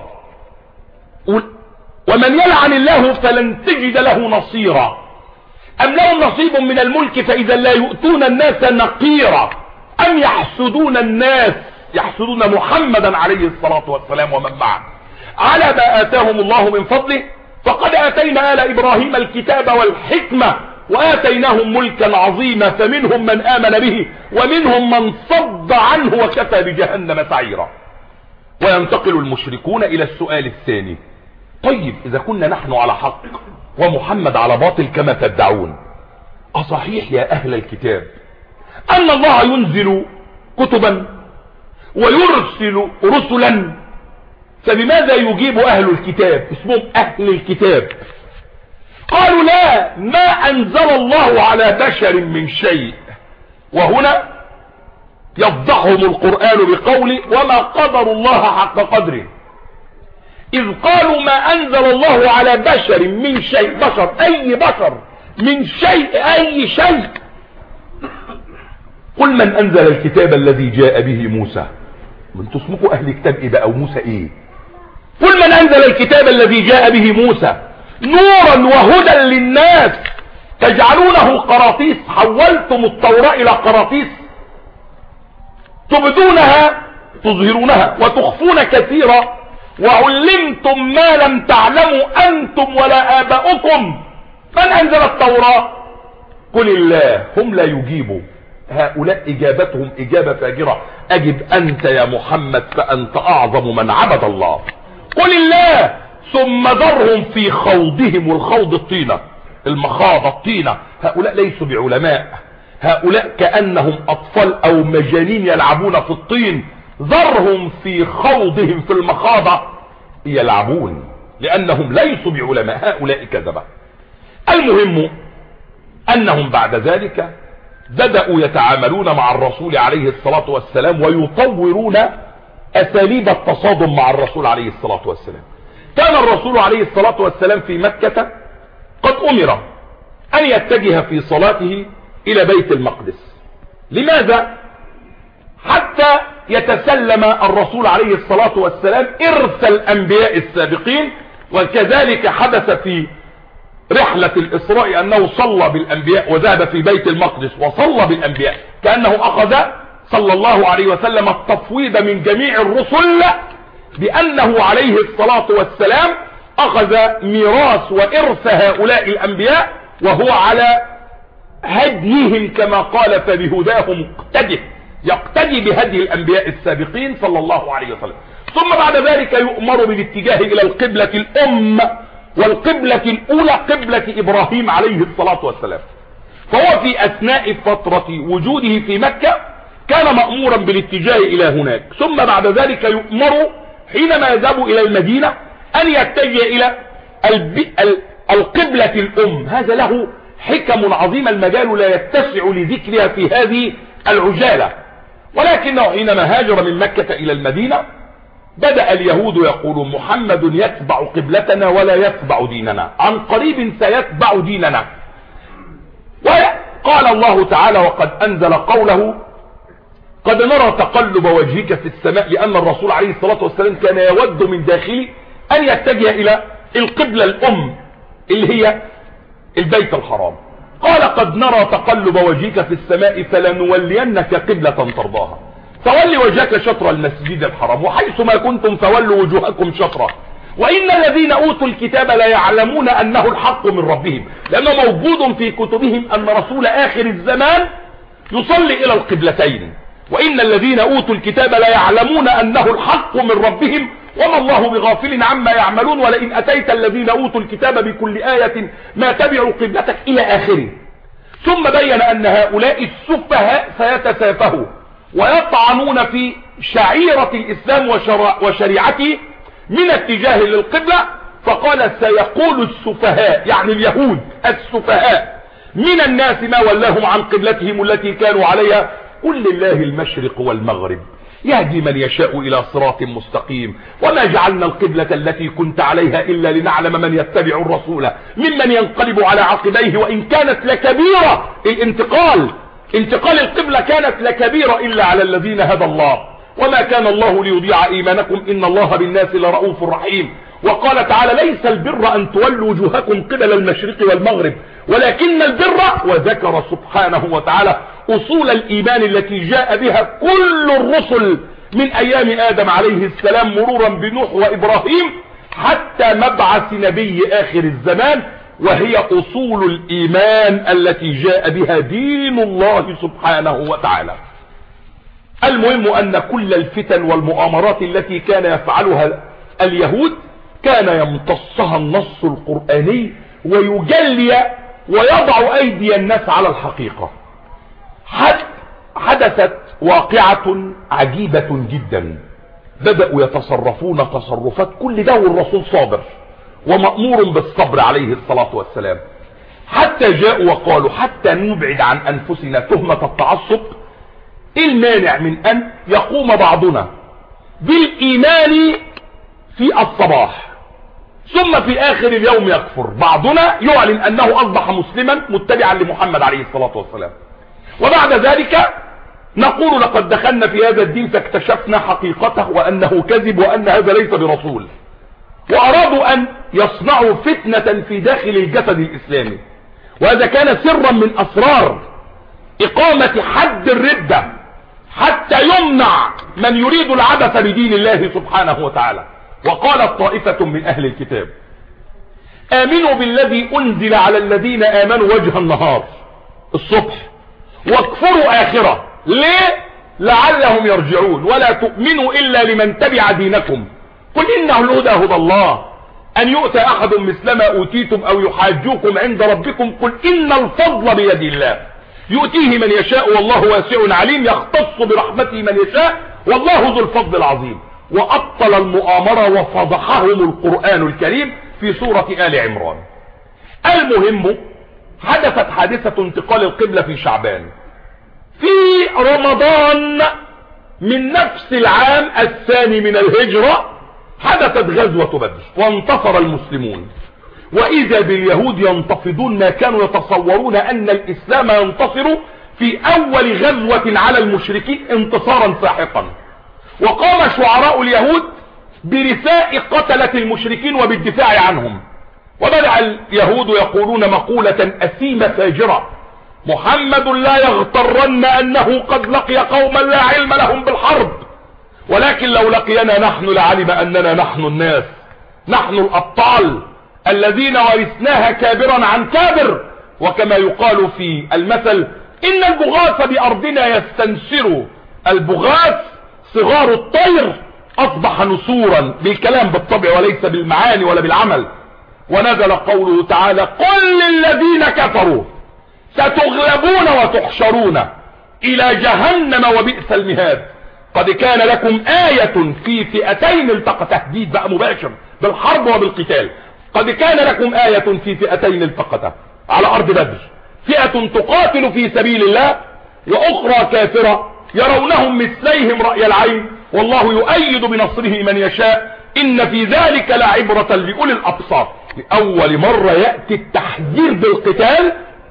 ومن يلعن الله فلن تجد له نصيرا أم لهم نصيب من الملك فإذا لا يؤتون الناس نقيرا أم يحسدون الناس يحسدون محمدا عليه الصلاة والسلام ومن معه على ما آتاهم الله من فضله فقد آتينا آل إبراهيم الكتاب والحكمة وآتيناهم ملكا عظيما فمنهم من آمن به ومنهم من صد عنه وكفى بجهنم سعيرا. وينتقل المشركون إلى السؤال الثاني: طيب إذا كنا نحن على حق ومحمد على باطل كما تدعون، أصحيح يا أهل الكتاب أن الله ينزل كتبا ويرسل رسلا؟ فبماذا يجيب أهل الكتاب اسمهم أهل الكتاب؟ قالوا: لا، ما أنزل الله على بشر من شيء. وهنا يفضحهم القرآن بقوله: وما قدر الله حق قدره، إذ قالوا ما أنزل الله على بشر من شيء. بشر، أي بشر، من شيء، أي شيء. قل من أنزل الكتاب الذي جاء به موسى. من تسمكوا أهل كتاب إيه بقى وموسى إيه؟ قل من أنزل الكتاب الذي جاء به موسى نورا وهدى للناس تجعلونه قراطيس. حولتم التوراة إلى قراطيس، تبدونها تظهرونها وتخفون كثيرا، وعلمتم ما لم تعلموا أنتم ولا آباؤكم. من أنزل التوراة؟ قل الله. هم لا يجيبوا. هؤلاء إجابتهم إجابة فاجرة: أجب أنت يا محمد فأنت أعظم من عبد الله. قل الله ثم ذرهم في خوضهم، والخوض الطينة، المخاض الطينة. هؤلاء ليسوا بعلماء، هؤلاء كأنهم أطفال أو مجانين يلعبون في الطين. ذرهم في خوضهم في المخاضة يلعبون، لأنهم ليسوا بعلماء، هؤلاء كذبة. المهم أنهم بعد ذلك بدأوا يتعاملون مع الرسول عليه الصلاة والسلام ويطورون أساليب التصادم مع الرسول عليه الصلاة والسلام. كان الرسول عليه الصلاة والسلام في مكة قد أمر أن يتجه في صلاته إلى بيت المقدس. لماذا؟ حتى يتسلم الرسول عليه الصلاة والسلام إرث الأنبياء السابقين. وكذلك حدث في رحلة الإسراء أنه صلى بالأنبياء وذهب في بيت المقدس وصلى بالأنبياء، كأنه أخذ صلى الله عليه وسلم التفويض من جميع الرسل بأنه عليه الصلاة والسلام أخذ ميراث وإرث هؤلاء الأنبياء وهو على هديهم كما قال: فبهداهم اقتده، يقتدي بهدي الأنبياء السابقين صلى الله عليه وسلم. ثم بعد ذلك يؤمر بالاتجاه إلى القبلة الأم، والقبلة الأولى قبلة إبراهيم عليه الصلاة والسلام. فهو في أثناء فترة وجوده في مكة كان مأمورا بالاتجاه إلى هناك. ثم بعد ذلك يؤمر حينما يذهب إلى المدينة أن يتجه إلى القبلة الأم. هذا له حكم عظيمة المجال لا يتسع لذكرها في هذه العجالة. ولكنه حينما هاجر من مكة إلى المدينة بدأ اليهود يقولون: محمد يتبع قبلتنا ولا يتبع ديننا، عن قريب سيتبع ديننا. وقال الله تعالى: وقد أنزل قوله: قد نرى تقلب وجهك في السماء، لأن الرسول عليه الصلاة والسلام كان يود من داخله أن يتجه إلى القبلة الام اللي هي البيت الحرام. قال قد نرى تقلب وجهك في السماء فلنولينك قبلة ترضاها فولي وجهك شطر المسجد الحرام وحيث ما كنتم فولوا وجوهكم شطره وإن الذين أوتوا الكتاب لا يعلمون أنه الحق من ربهم، لأنه موجود في كتبهم أن رسول آخر الزمان يصلي إلى القبلتين. وإن الذين أوتوا الكتاب لا يعلمون أنه الحق من ربهم وما الله بغافل عما يعملون ولئن أتيت الذين أوتوا الكتاب بكل آية ما تبعوا قبلتك إلى آخره. ثم بين أن هؤلاء السفهاء سيتسافهوا ويطعنون في شعيرة الإسلام وشريعته من اتجاه للقبلة، فقال سيقول السفهاء يعني اليهود السفهاء من الناس ما ولاهم عن قبلتهم التي كانوا عليها قل لله المشرق والمغرب يهدي من يشاء إلى صراط مستقيم وما جعلنا القبلة التي كنت عليها إلا لنعلم من يتبع الرسول ممن ينقلب على عقبيه وإن كانت لكبيرة. الانتقال انتقال القبلة كانت لكبيرة إلا على الذين هدى الله وما كان الله ليضيع إيمانكم إن الله بالناس لرؤوف رحيم. وقال تعالى ليس البر أن تولوا وجوهكم قبل المشرق والمغرب ولكن البر، وذكر سبحانه وتعالى أصول الإيمان التي جاء بها كل الرسل من أيام آدم عليه السلام مرورا بنوح وإبراهيم حتى مبعث نبي آخر الزمان، وهي أصول الإيمان التي جاء بها دين الله سبحانه وتعالى. المهم أن كل الفتن والمؤامرات التي كان يفعلها اليهود كان يمتصها النص القرآني ويجلي ويضع أيدي الناس على الحقيقة. حدثت واقعة عجيبة جدا، بدأوا يتصرفون تصرفات كل ده والرسول صابر ومأمور بالصبر عليه الصلاة والسلام، حتى جاءوا وقالوا حتى نبعد عن أنفسنا تهمة التعصب إيه المانع من أن يقوم بعضنا بالإيمان في الصباح ثم في آخر اليوم يكفر، بعضنا يعلن أنه أصبح مسلما متبعا لمحمد عليه الصلاة والسلام، وبعد ذلك نقول لقد دخلنا في هذا الدين فاكتشفنا حقيقته وأنه كذب وأن هذا ليس برسول. وأرادوا أن يصنعوا فتنة في داخل الجسد الإسلامي، وهذا كان سرا من أسرار إقامة حد الردة حتى يمنع من يريد العبث بدين الله سبحانه وتعالى. وقالت طائفة من أهل الكتاب آمنوا بالذي أنزل على الذين آمنوا وجه النهار الصبح واكفروا آخرة ليه؟ لعلهم يرجعون ولا تؤمنوا إلا لمن تبع دينكم قل إنه الهدى هدى الله أن يؤتى أحد مثل ما أوتيتم أو يحاجوكم عند ربكم قل إن الفضل بيد الله يؤتيه من يشاء والله واسع عليم يختص برحمته من يشاء والله ذو الفضل العظيم. وأبطل المؤامرة وفضحهم القرآن الكريم في سورة آل عمران. المهم حدثت حادثة انتقال القبلة في شعبان. في رمضان من نفس العام الثاني من الهجرة حدثت غزوة بدر وانتصر المسلمون، وإذا باليهود ينتفضون ما كانوا يتصورون أن الإسلام ينتصر في أول غزوة على المشركين انتصارا ساحقا. وقام شعراء اليهود برثاء قتلة المشركين وبالدفاع عنهم، وبدأ اليهود يقولون مقولة أثيمة فاجرة محمد لا يغترن أنه قد لقي قوما لا علم لهم بالحرب ولكن لو لقينا نحن لعلم أننا نحن الناس نحن الأبطال الذين ورثناها كابرا عن كابر. وكما يقال في المثل إن البغاث بأرضنا يستنسر البغاث صغار الطير أصبح نسورا بالكلام بالطبع وليس بالمعاني ولا بالعمل. ونزل قوله تعالى قل للذين كفروا ستغلبون وتحشرون إلى جهنم وبئس المهاد قد كان لكم آية في فئتين التقى تهديد بقى مباشر بالحرب وبالقتال قد كان لكم آية في فئتين التقتا على أرض بدر فئة تقاتل في سبيل الله وأخرى كافرة يرونهم مثليهم رأي العين والله يؤيد بنصره من يشاء إن في ذلك لعبرة لأولي الأبصار. لأول مرة يأتي التحذير بالقتال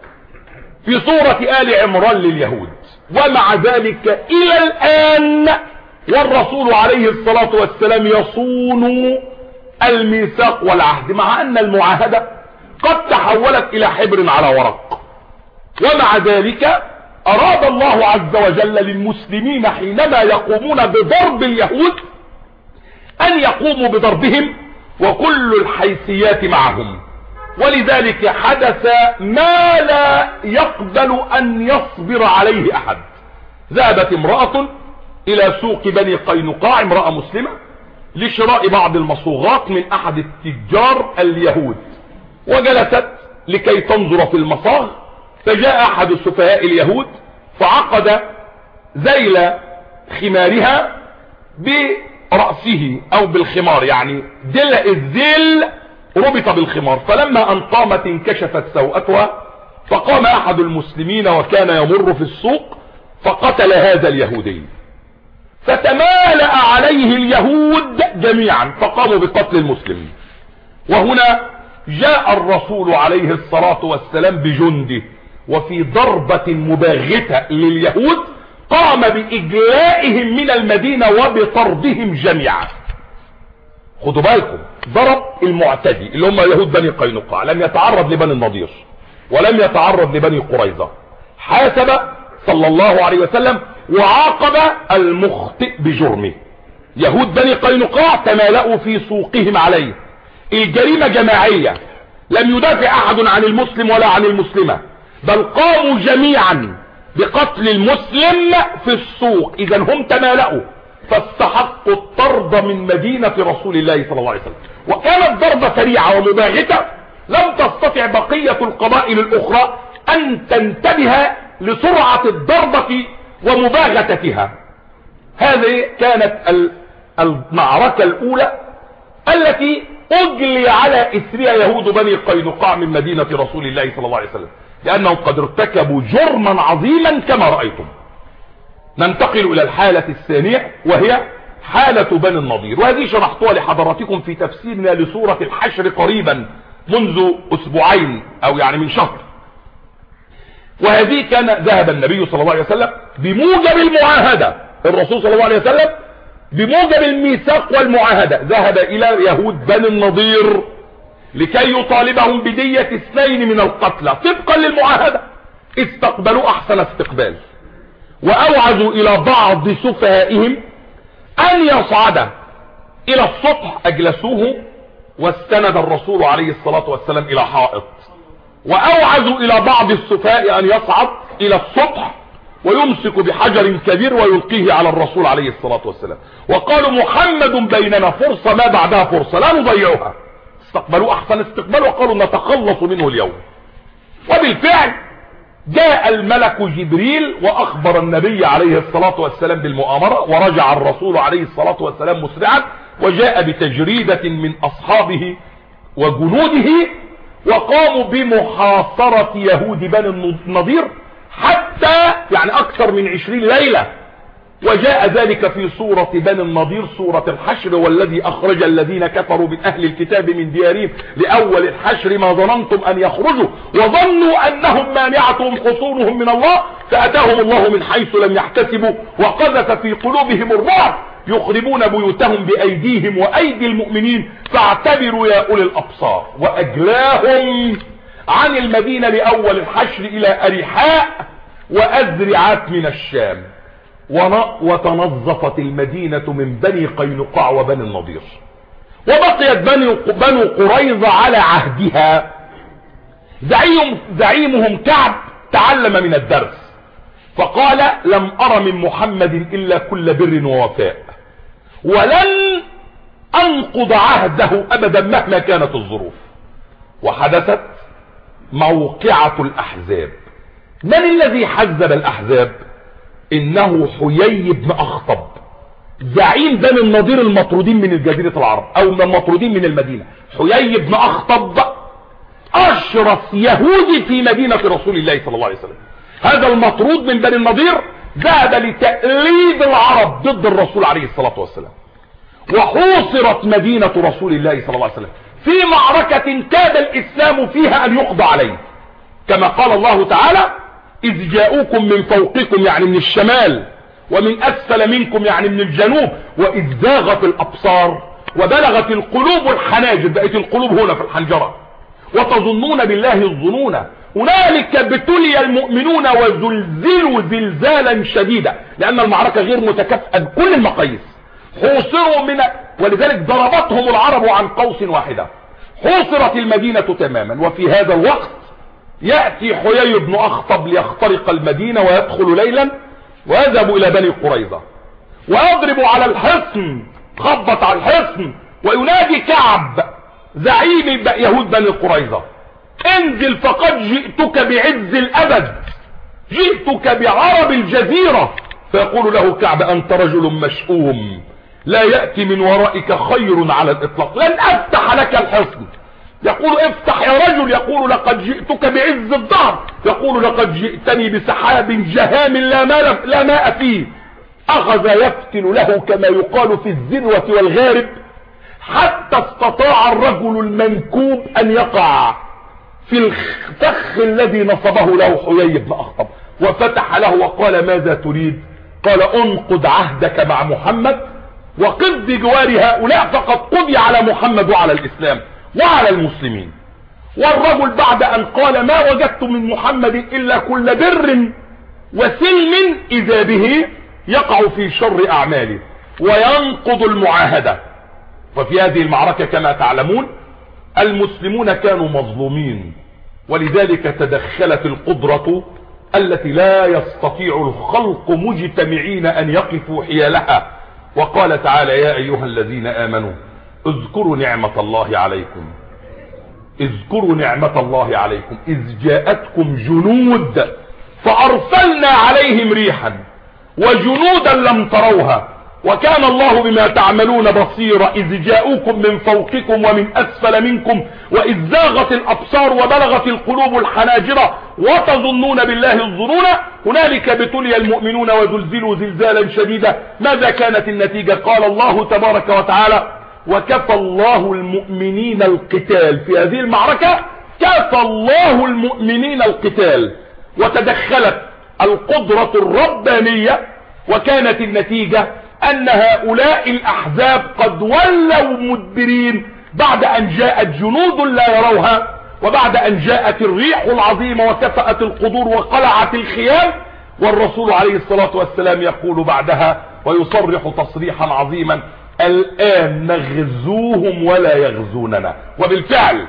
في سورة آل عمران لليهود، ومع ذلك إلى الآن والرسول عليه الصلاة والسلام يصون الميثاق والعهد، مع ان المعاهدة قد تحولت الى حبر على ورق. ومع ذلك اراد الله عز وجل للمسلمين حينما يقومون بضرب اليهود ان يقوموا بضربهم وكل الحيثيات معهم. ولذلك حدث ما لا يقبل ان يصبر عليه احد. ذهبت امرأة الى سوق بني قينقاع، امرأة مسلمة، لشراء بعض المصوغات من احد التجار اليهود، وجلست لكي تنظر في المصاغ. فجاء احد السفهاء اليهود فعقد ذيل خمارها برأسه او بالخمار، يعني دلع الذيل ربط بالخمار. فلما ان قامت انكشفت سوءتها، فقام احد المسلمين وكان يمر في السوق فقتل هذا اليهودي. فتمالأ عليه اليهود جميعا فقاموا بقتل المسلمين. وهنا جاء الرسول عليه الصلاة والسلام بجنده، وفي ضربة مباغتة لليهود قام بإجلائهم من المدينة وبطردهم جميعا. خدوا بالكم، ضرب المعتدي اللي هم يهود بني قينقاع، لم يتعرض لبني النضير ولم يتعرض لبني قريظة. حاسب صلى الله عليه وسلم وعاقب المخطئ بجرمه. يهود بني قينقاع تمالأوا في سوقهم عليه. الجريمة جماعية، لم يدافع احد عن المسلم ولا عن المسلمة، بل قاموا جميعا بقتل المسلم في السوق. اذا هم تمالأوا فاستحقوا الطرد من مدينة رسول الله صلى الله عليه وسلم. وكانت ضربة سريعة ومباغتة لم تستطع بقية القبائل الاخرى ان تنتبه لسرعة الضربة ومباغتتها. هذه كانت المعركة الاولى التي اجلي على اثرها يهود بني قينقاع من مدينة رسول الله صلى الله عليه وسلم، لانهم قد ارتكبوا جرما عظيما كما رأيتم. ننتقل الى الحالة الثانية وهي حالة بني النضير، وهذه شرحتها لحضراتكم في تفسيرنا لسورة الحشر قريبا منذ اسبوعين او يعني من شهر. وهذه كان ذهب النبي صلى الله عليه وسلم بموجب المعاهدة، الرسول صلى الله عليه وسلم بموجب الميثاق والمعاهدة ذهب الى يهود بني النضير لكي يطالبهم بدية اثنين من القتلى طبقا للمعاهدة. استقبلوا احسن استقبال، واوعزوا الى بعض سفهائهم ان يصعد الى السطح. اجلسوه واستند الرسول عليه الصلاة والسلام الى حائط، واوعزوا الى بعض السفهاء ان يصعد الى السطح ويمسك بحجر كبير ويلقيه على الرسول عليه الصلاة والسلام، وقالوا محمد بيننا، فرصة ما بعدها فرصة لا نضيعها. استقبلوا احسن استقبال وقالوا نتخلص منه اليوم. وبالفعل جاء الملك جبريل واخبر النبي عليه الصلاة والسلام بالمؤامرة، ورجع الرسول عليه الصلاة والسلام مسرعا وجاء بتجريدة من اصحابه وجنوده، وقاموا بمحاصرة يهود بني النضير حتى يعني اكثر من عشرين ليلة. وجاء ذلك في سورة بني النضير سورة الحشر، والذي اخرج الذين كفروا من اهل الكتاب من ديارهم لاول الحشر ما ظننتم ان يخرجوا وظنوا انهم مانعتهم حصونهم من الله فاتاهم الله من حيث لم يحتسبوا وقذف في قلوبهم الرعب يخربون بيوتهم بايديهم وايدي المؤمنين فاعتبروا يا اولي الابصار. واجلاهم عن المدينة لاول الحشر الى اريحاء وازرعات من الشام، وتنظفت المدينة من بني قينقاع وبني النضير. وبقيت بني بنو قريظة على عهدها. زعيم زعيمهم كعب تعلم من الدرس فقال لم أر من محمد إلا كل بر ووفاء، ولن أنقض عهده أبدا مهما كانت الظروف. وحدثت موقعة الأحزاب. من الذي حزب الأحزاب؟ انه حيي بن اخطب زعيم بني النضير المطرودين من جزيرة العرب او من المطرودين من المدينة. حيي بن اخطب اشرف يهودي في مدينة رسول الله صلى الله عليه وسلم. هذا المطرود من بني النضير ذهب لتأليب العرب ضد الرسول عليه الصلاة والسلام، وحوصرت مدينة رسول الله صلى الله عليه وسلم في معركة كاد الاسلام فيها ان يقضى عليه، كما قال الله تعالى إذ جاءوكم من فوقكم يعني من الشمال ومن أسفل منكم يعني من الجنوب وإذ زاغت الأبصار وبلغت القلوب الحناجر، بقت القلوب هنا في الحنجرة، وتظنون بالله الظنون، هنالك ابتلي المؤمنون وزلزلوا زلزالا شديدا، لأن المعركة غير متكافئة بكل المقاييس، حوصروا من، ولذلك ضربتهم العرب عن قوس واحدة، حوصرت المدينة تماما. وفي هذا الوقت يأتي حيي بن أخطب ليخترق المدينة ويدخل ليلا ويذهب إلى بني قريظة ويضرب على الحصن، خبط على الحصن وينادي كعب زعيم يهود بني قريظة: انزل فقد جئتك بعز الأبد، جئتك بعرب الجزيرة. فيقول له كعب: أنت رجل مشؤوم، لا يأتي من ورائك خير على الإطلاق، لن أفتح لك الحصن. يقول: افتح يا رجل. يقول: لقد جئتك بعز الظهر. يقول: لقد جئتني بسحاب جهام لا ماء, لا ماء فيه. أخذ يفتن له كما يقال في الذروة والغارب، حتى استطاع الرجل المنكوب أن يقع في الفخ الذي نصبه له حيي بن أخطب، وفتح له وقال: ماذا تريد؟ قال: انقض عهدك مع محمد وقض بجوار هؤلاء، فقد قضي على محمد وعلى الإسلام وعلى المسلمين. والرجل بعد أن قال: ما وجدت من محمد إلا كل بر وسلم، إذا به يقع في شر أعماله وينقض المعاهدة. وفي هذه المعركة كما تعلمون المسلمون كانوا مظلومين، ولذلك تدخلت القدرة التي لا يستطيع الخلق مجتمعين أن يقفوا حيالها، وقال تعالى: يا أيها الذين آمنوا اذكروا نعمة الله عليكم، اذكروا نعمة الله عليكم إذ جاءتكم جنود فأرسلنا عليهم ريحا وجنودا لم تروها وكان الله بما تعملون بصيرا، إذ جاءوكم من فوقكم ومن أسفل منكم وإذ زاغت الأبصار وبلغت القلوب الحناجر وتظنون بالله الظنون، هنالك ابتلي المؤمنون وزلزلوا زلزالا شديدا. ماذا كانت النتيجة؟ قال الله تبارك وتعالى: وكفى الله المؤمنين القتال. في هذه المعركة كفى الله المؤمنين القتال، وتدخلت القدرة الربانية، وكانت النتيجة أن هؤلاء الأحزاب قد ولوا مدبرين بعد أن جاءت جنود لا يروها، وبعد أن جاءت الريح العظيمة وكفأت القدور وقلعت الخيام، والرسول عليه الصلاة والسلام يقول بعدها ويصرح تصريحا عظيما: الآن نغزوهم ولا يغزوننا. وبالفعل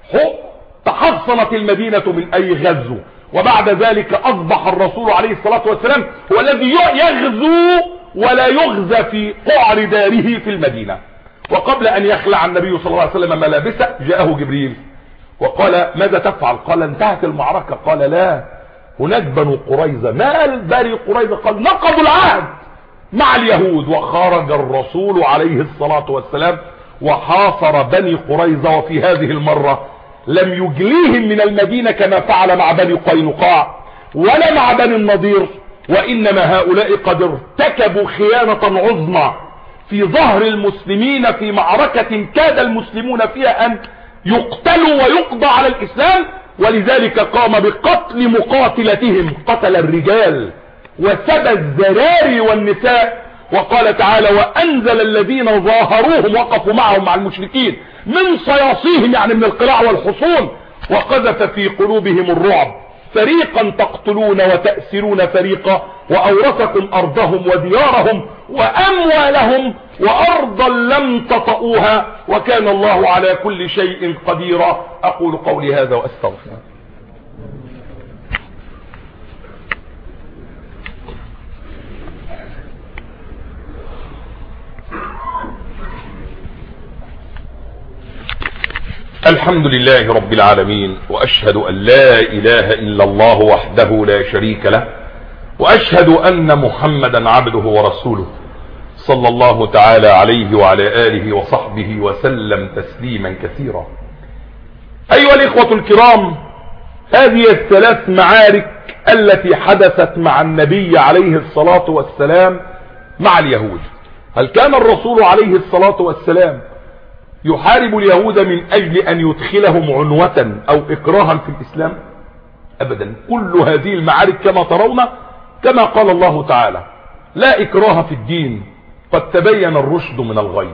تحصنت المدينة من أي غزو، وبعد ذلك أصبح الرسول عليه الصلاة والسلام هو الذي يغزو ولا يغزى في قعر داره في المدينة. وقبل أن يخلع النبي صلى الله عليه وسلم ملابسه جاءه جبريل وقال: ماذا تفعل؟ قال: انتهت المعركة. قال: لا، هناك بنو قريظة. ما بني قريظة؟ قال: نقضوا العهد مع اليهود. وخرج الرسول عليه الصلاة والسلام وحاصر بني قريظة، وفي هذه المرة لم يجليهم من المدينة كما فعل مع بني قينقاع ولا مع بني النضير، وإنما هؤلاء قد ارتكبوا خيانة عظمى في ظهر المسلمين في معركة كاد المسلمون فيها أن يقتلوا ويقضى على الإسلام، ولذلك قام بقتل مقاتلتهم، قتل الرجال وسبى الذراري والنساء. وقال تعالى: وأنزل الذين ظاهروهم وقفوا معهم مع المشركين من صياصيهم، يعني من القلاع والحصون، وقذف في قلوبهم الرعب، فريقا تقتلون وتأسرون فريقا، وأورثكم أرضهم وديارهم وأموالهم وأرضا لم تطئوها، وكان الله على كل شيء قديرا. أقول قولي هذا وأستغفر. الحمد لله رب العالمين، وأشهد أن لا إله إلا الله وحده لا شريك له، وأشهد أن محمدا عبده ورسوله صلى الله تعالى عليه وعلى آله وصحبه وسلم تسليما كثيرا. أيها الإخوة الكرام، هذه الثلاث معارك التي حدثت مع النبي عليه الصلاة والسلام مع اليهود، هل كان الرسول عليه الصلاة والسلام يحارب اليهود من أجل أن يدخلهم عنوة أو إكراها في الإسلام؟ أبدا. كل هذه المعارك كما ترون كما قال الله تعالى: لا إكراه في الدين قد تبين الرشد من الغي.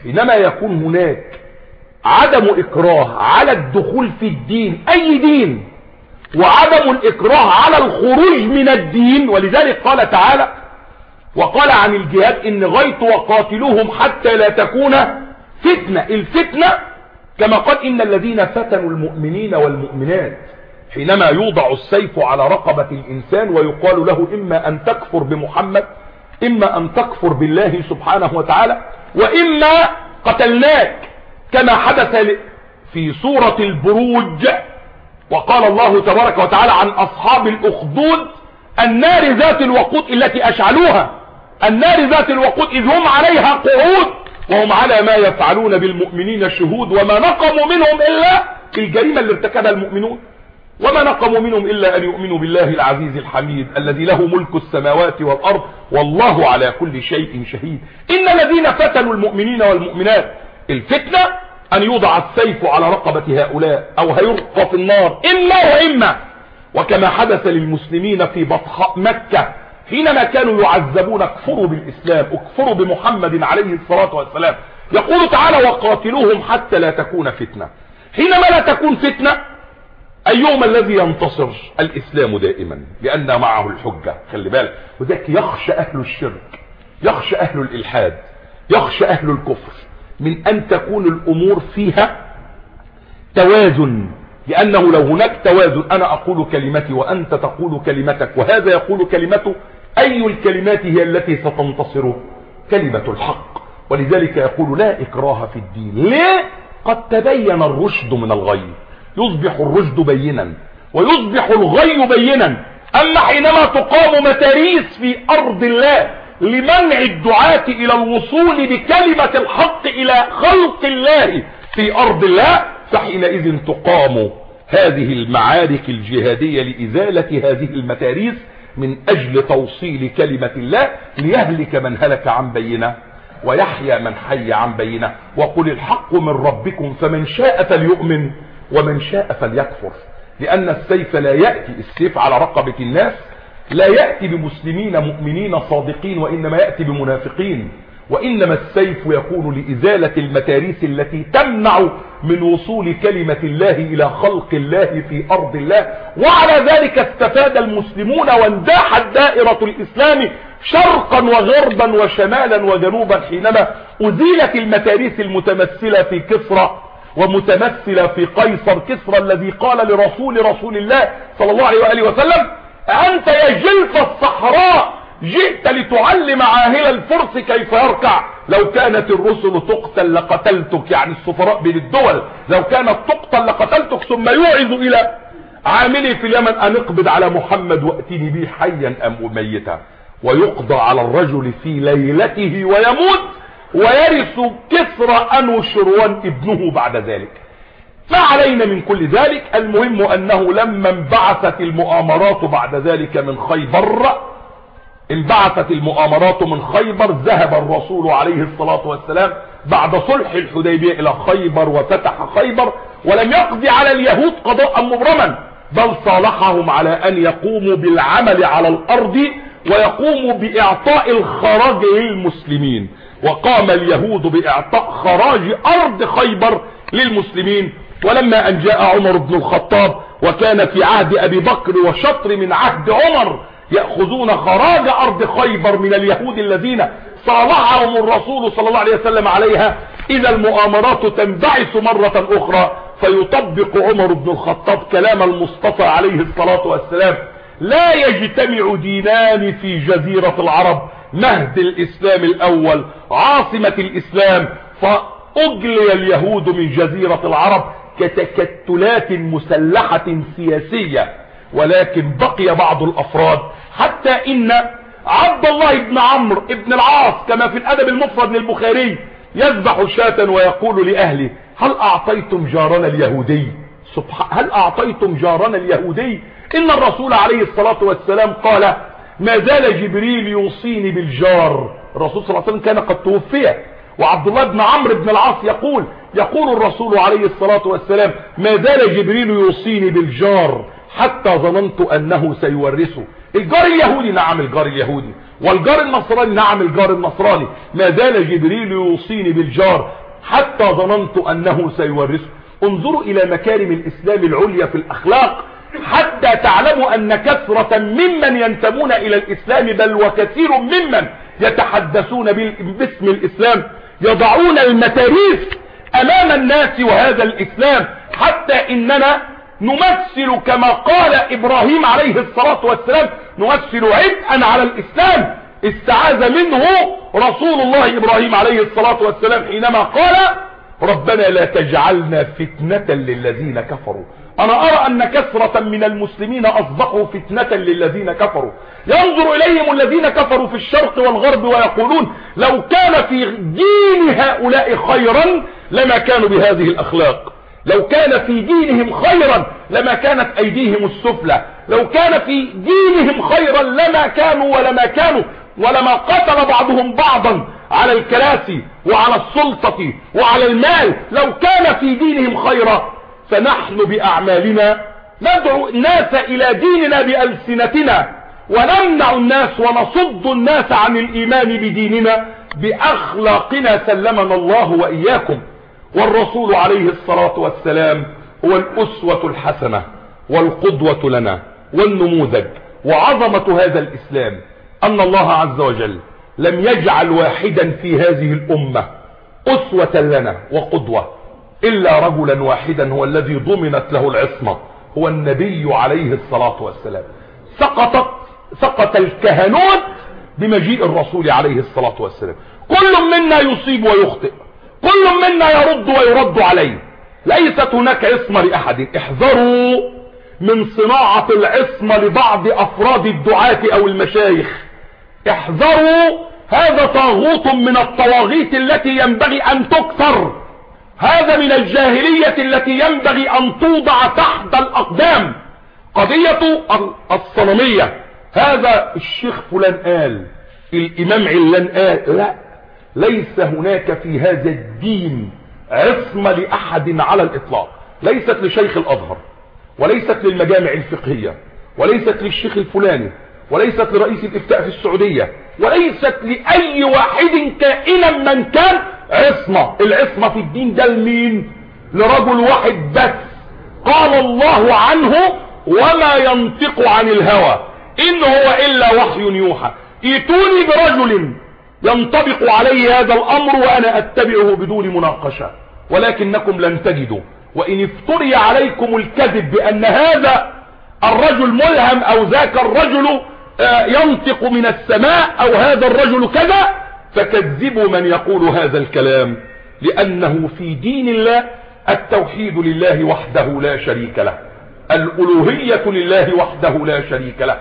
حينما يكون هناك عدم إكراه على الدخول في الدين، أي دين، وعدم الإكراه على الخروج من الدين. ولذلك قال تعالى وقال عن الجهاد إن غيت وقاتلوهم حتى لا تكون فتنة. الفتنة كما قال إن الذين فتنوا المؤمنين والمؤمنات، حينما يوضع السيف على رقبة الإنسان ويقال له إما أن تكفر بمحمد، إما أن تكفر بالله سبحانه وتعالى، وإما قتلناك، كما حدث في سورة البروج. وقال الله تبارك وتعالى عن أصحاب الأخدود النار ذات الوقود التي أشعلوها، النار ذات الوقود إذ هم عليها قعود وهم على ما يفعلون بالمؤمنين شهود وما نقموا منهم إلا الجريمة اللي ارتكبها المؤمنون، وما نقموا منهم إلا أن يؤمنوا بالله العزيز الحميد الذي له ملك السماوات والأرض والله على كل شيء شهيد. إن الذين فتنوا المؤمنين والمؤمنات، الفتنة أن يوضع السيف على رقبة هؤلاء أو هيرقى في النار إما وإما، وكما حدث للمسلمين في بطحاء مكة حينما كانوا يعذبون اكفروا بالإسلام، اكفروا بمحمد عليه الصلاة والسلام. يقول تعالى وقاتلوهم حتى لا تكون فتنة. حينما لا تكون فتنة أيوم الذي ينتصر؟ الإسلام دائما، لأن معه الحجة. خلي بالك، وذلك يخشى أهل الشرك، يخشى أهل الإلحاد، يخشى أهل الكفر من أن تكون الأمور فيها توازن، لأنه لو هناك توازن أنا أقول كلمتي وأنت تقول كلمتك وهذا يقول كلمته، أي الكلمات هي التي ستنتصر؟ كلمة الحق. ولذلك يقول لا إكراه في الدين. ليه؟ قد تبين الرشد من الغي، يصبح الرشد بينا ويصبح الغي بينا. أما حينما تقام متاريس في أرض الله لمنع الدعاة إلى الوصول بكلمة الحق إلى خلق الله في أرض الله، فحينئذ تقام هذه المعارك الجهادية لإزالة هذه المتاريس من أجل توصيل كلمة الله، ليهلك من هلك عن بينة ويحيى من حي عن بينة. وقل الحق من ربكم فمن شاء فليؤمن ومن شاء فليكفر. لأن السيف لا يأتي، السيف على رقبة الناس لا يأتي بمسلمين مؤمنين صادقين، وإنما يأتي بمنافقين. وإنما السيف يكون لإزالة المتاريس التي تمنع من وصول كلمة الله إلى خلق الله في أرض الله. وعلى ذلك استفاد المسلمون وانداحت دائرة الإسلام شرقا وغربا وشمالا وجنوبا حينما أزيلت المتاريس المتمثلة في كسرى ومتمثلة في قيصر. كسرى الذي قال لرسول رسول الله صلى الله عليه وآله وسلم أنت يا جلف الصحراء جئت لتعلم عاهل الفرس كيف يركع، لو كانت الرسل تقتل لقتلتك، يعني السفراء بين الدول لو كانت تقتل لقتلتك. ثم يوعظ إلى عاملي في اليمن أن اقبض على محمد وأتني به حيا أم ميتا، ويقضى على الرجل في ليلته ويموت ويرث كسرى أنوشروان ابنه بعد ذلك. ما علينا من كل ذلك، المهم أنه لما انبعثت المؤامرات بعد ذلك من خيبر، انبعثت المؤامرات من خيبر، ذهب الرسول عليه الصلاة والسلام بعد صلح الحديبية إلى خيبر وفتح خيبر، ولم يقضي على اليهود قضاء مبرما، بل صالحهم على أن يقوموا بالعمل على الأرض ويقوموا بإعطاء الخراج للمسلمين. وقام اليهود بإعطاء خراج أرض خيبر للمسلمين. ولما أن جاء عمر بن الخطاب وكان في عهد أبي بكر وشطر من عهد عمر يأخذون خراج أرض خيبر من اليهود الذين صالحهم الرسول صلى الله عليه وسلم عليها، إذا المؤامرات تنبعث مرة أخرى فيطبق عمر بن الخطاب كلام المصطفى عليه الصلاة والسلام: لا يجتمع دينان في جزيرة العرب، مهد الإسلام الأول عاصمة الإسلام، فأجلي اليهود من جزيرة العرب كتكتلات مسلحة سياسية. ولكن بقي بعض الأفراد، حتى إن عبد الله بن عمرو بن العاص كما في الأدب المفرد للبخاري يذبح شاة ويقول لأهله: هل أعطيتم جارنا اليهودي؟ سبحان هل أعطيتم جارنا اليهودي؟ إن الرسول عليه الصلاة والسلام قال: ما زال جبريل يوصيني بالجار. الرسول صلى الله عليه وسلم كان قد توفي. وعبد الله بن عمرو بن العاص يقول يقول الرسول عليه الصلاة والسلام: ما زال جبريل يوصيني بالجار حتى ظننت أنه سيورثه. الجار اليهودي، نعم الجار اليهودي، والجار النصراني، نعم الجار النصراني، ما زال جبريل يوصيني بالجار حتى ظننت أنه سيورثه. انظروا إلى مكارم الإسلام العليا في الأخلاق حتى تعلموا أن كثرة ممن ينتمون إلى الإسلام بل وكثير ممن يتحدثون باسم الإسلام يضعون المتاريس أمام الناس وهذا الإسلام، حتى إننا نمثل كما قال إبراهيم عليه الصلاة والسلام، نمثل عبئا على الإسلام استعاذ منه رسول الله إبراهيم عليه الصلاة والسلام حينما قال ربنا لا تجعلنا فتنة للذين كفروا. أنا أرى أن كثرة من المسلمين أصبحوا فتنة للذين كفروا، ينظر إليهم الذين كفروا في الشرق والغرب ويقولون لو كان في دين هؤلاء خيرا لما كانوا بهذه الأخلاق، لو كان في دينهم خيرا لما كانت أيديهم السفلى، لو كان في دينهم خيرا لما كانوا ولما كانوا ولما قتل بعضهم بعضا على الكراسي وعلى السلطة وعلى المال، لو كان في دينهم خيرا. فنحن بأعمالنا ندعو الناس إلى ديننا بألسنتنا، ونمنع الناس ونصد الناس عن الإيمان بديننا بأخلاقنا سلمنا الله وإياكم. والرسول عليه الصلاة والسلام هو الأسوة الحسنة والقدوة لنا والنموذج. وعظمة هذا الإسلام أن الله عز وجل لم يجعل واحدا في هذه الأمة أسوة لنا وقدوة إلا رجلا واحدا هو الذي ضمنت له العصمة، هو النبي عليه الصلاة والسلام. سقطت سقط الكهنوت بمجيء الرسول عليه الصلاة والسلام. كل منا يصيب ويخطئ، كل منا يرد ويرد عليه، ليست هناك عصمة لأحد. احذروا من صناعة العصمة لبعض أفراد الدعاة أو المشايخ، احذروا، هذا طاغوت من الطواغيت التي ينبغي أن تكسر، هذا من الجاهلية التي ينبغي أن توضع تحت الأقدام. قضية الصنمية، هذا الشيخ فلان قال، الإمام علان قال، لا، ليس هناك في هذا الدين عصمة لأحد على الإطلاق، ليست لشيخ الأزهر، وليست للمجامع الفقهية، وليست للشيخ الفلاني، وليست لرئيس الإفتاء في السعودية، وليست لأي واحد كائنا من كان عصمة. العصمة في الدين ده لمين؟ لرجل واحد بس، قال الله عنه وما ينطق عن الهوى إن هو إلا وحي يوحى. ائتوني برجل ينطبق عليه هذا الأمر وأنا أتبعه بدون مناقشة، ولكنكم لن تجدوا. وإن افتري عليكم الكذب بأن هذا الرجل ملهم أو ذاك الرجل ينطق من السماء أو هذا الرجل كذا، فكذبوا من يقول هذا الكلام، لأنه في دين الله التوحيد لله وحده لا شريك له، الألوهية لله وحده لا شريك له،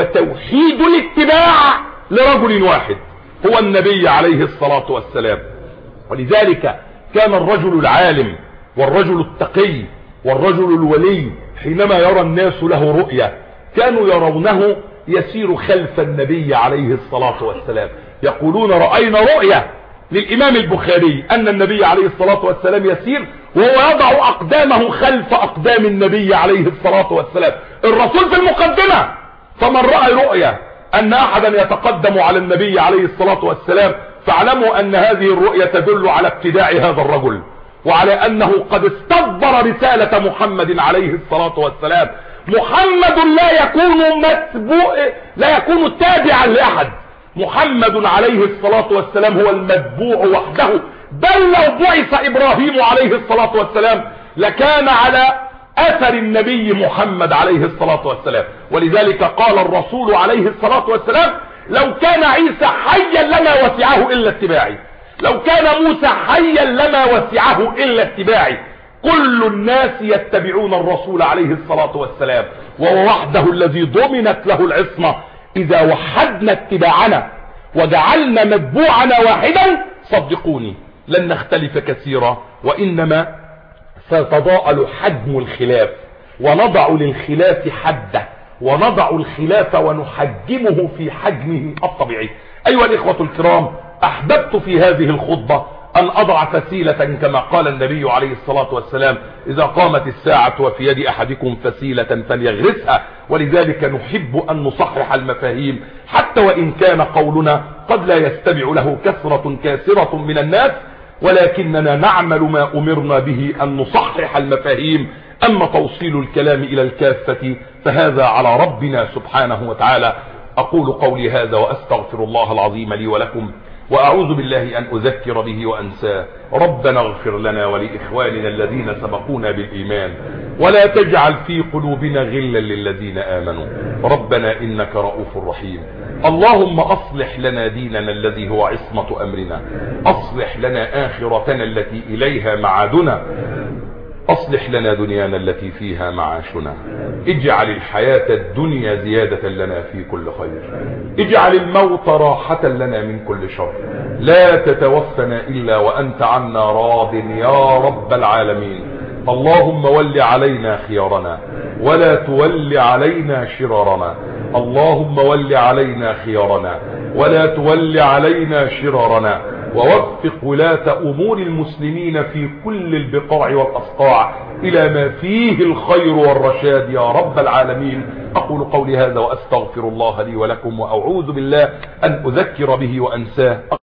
وتوحيد الاتباع لرجل واحد هو النبي عليه الصلاة والسلام. ولذلك كان الرجل العالم والرجل التقي والرجل الولي حينما يرى الناس له رؤية كانوا يرونه يسير خلف النبي عليه الصلاة والسلام، يقولون رأينا رؤية للإمام البخاري أن النبي عليه الصلاة والسلام يسير وهو يضع أقدامه خلف أقدام النبي عليه الصلاة والسلام، الرسول في المقدمة. فمن رأى رؤية أن أحدا يتقدم على النبي عليه الصلاة والسلام فاعلموا أن هذه الرؤية تدل على ابتداع هذا الرجل، وعلى أنه قد استدبر رسالة محمد عليه الصلاة والسلام. محمد لا يكون متبوع، لا يكون تابعا لأحد، محمد عليه الصلاة والسلام هو المتبوع وحده. بل لو بعث إبراهيم عليه الصلاة والسلام لكان على أثر النبي محمد عليه الصلاة والسلام. ولذلك قال الرسول عليه الصلاة والسلام لو كان عيسى حيا لما وسعه إلا اتباعي، لو كان موسى حيا لما وسعه إلا اتباعي. كل الناس يتبعون الرسول عليه الصلاة والسلام، وهو وحده الذي ضمنت له العصمة. إذا وحدنا اتباعنا وجعلنا متبوعنا واحدا صدقوني لن نختلف كثيرا، وإنما سيتضاءل حجم الخلاف، ونضع للخلاف حده، ونضع الخلاف ونحجمه في حجمه الطبيعي. أيها الإخوة الكرام، أحببت في هذه الخطبة أن أضع فسيلة كما قال النبي عليه الصلاة والسلام إذا قامت الساعة وفي يد أحدكم فسيلة فليغرسها. ولذلك نحب أن نصحح المفاهيم حتى وإن كان قولنا قد لا يستمع له كثرة كاسرة من الناس، ولكننا نعمل ما أمرنا به أن نصحح المفاهيم. أما توصيل الكلام إلى الكافة فهذا على ربنا سبحانه وتعالى. أقول قولي هذا وأستغفر الله العظيم لي ولكم، وأعوذ بالله أن أذكر به وأنساه. ربنا اغفر لنا ولإخواننا الذين سبقونا بالإيمان، ولا تجعل في قلوبنا غلا للذين آمنوا، ربنا إنك رؤوف رحيم. اللهم أصلح لنا ديننا الذي هو عصمة أمرنا، أصلح لنا آخرتنا التي إليها معادنا، أصلح لنا دنيانا التي فيها معاشنا، اجعل الحياة الدنيا زيادة لنا في كل خير، اجعل الموت راحة لنا من كل شر، لا تتوفنا إلا وأنت عنا راض يا رب العالمين. اللهم ول علينا خيارنا ولا تول علينا شرارنا، اللهم ول علينا خيارنا ولا تول علينا شرارنا، ووفق ولاة أمور المسلمين في كل البقاع والأصقاع إلى ما فيه الخير والرشاد يا رب العالمين. أقول قولي هذا وأستغفر الله لي ولكم، وأعوذ بالله أن أذكر به وأنساه.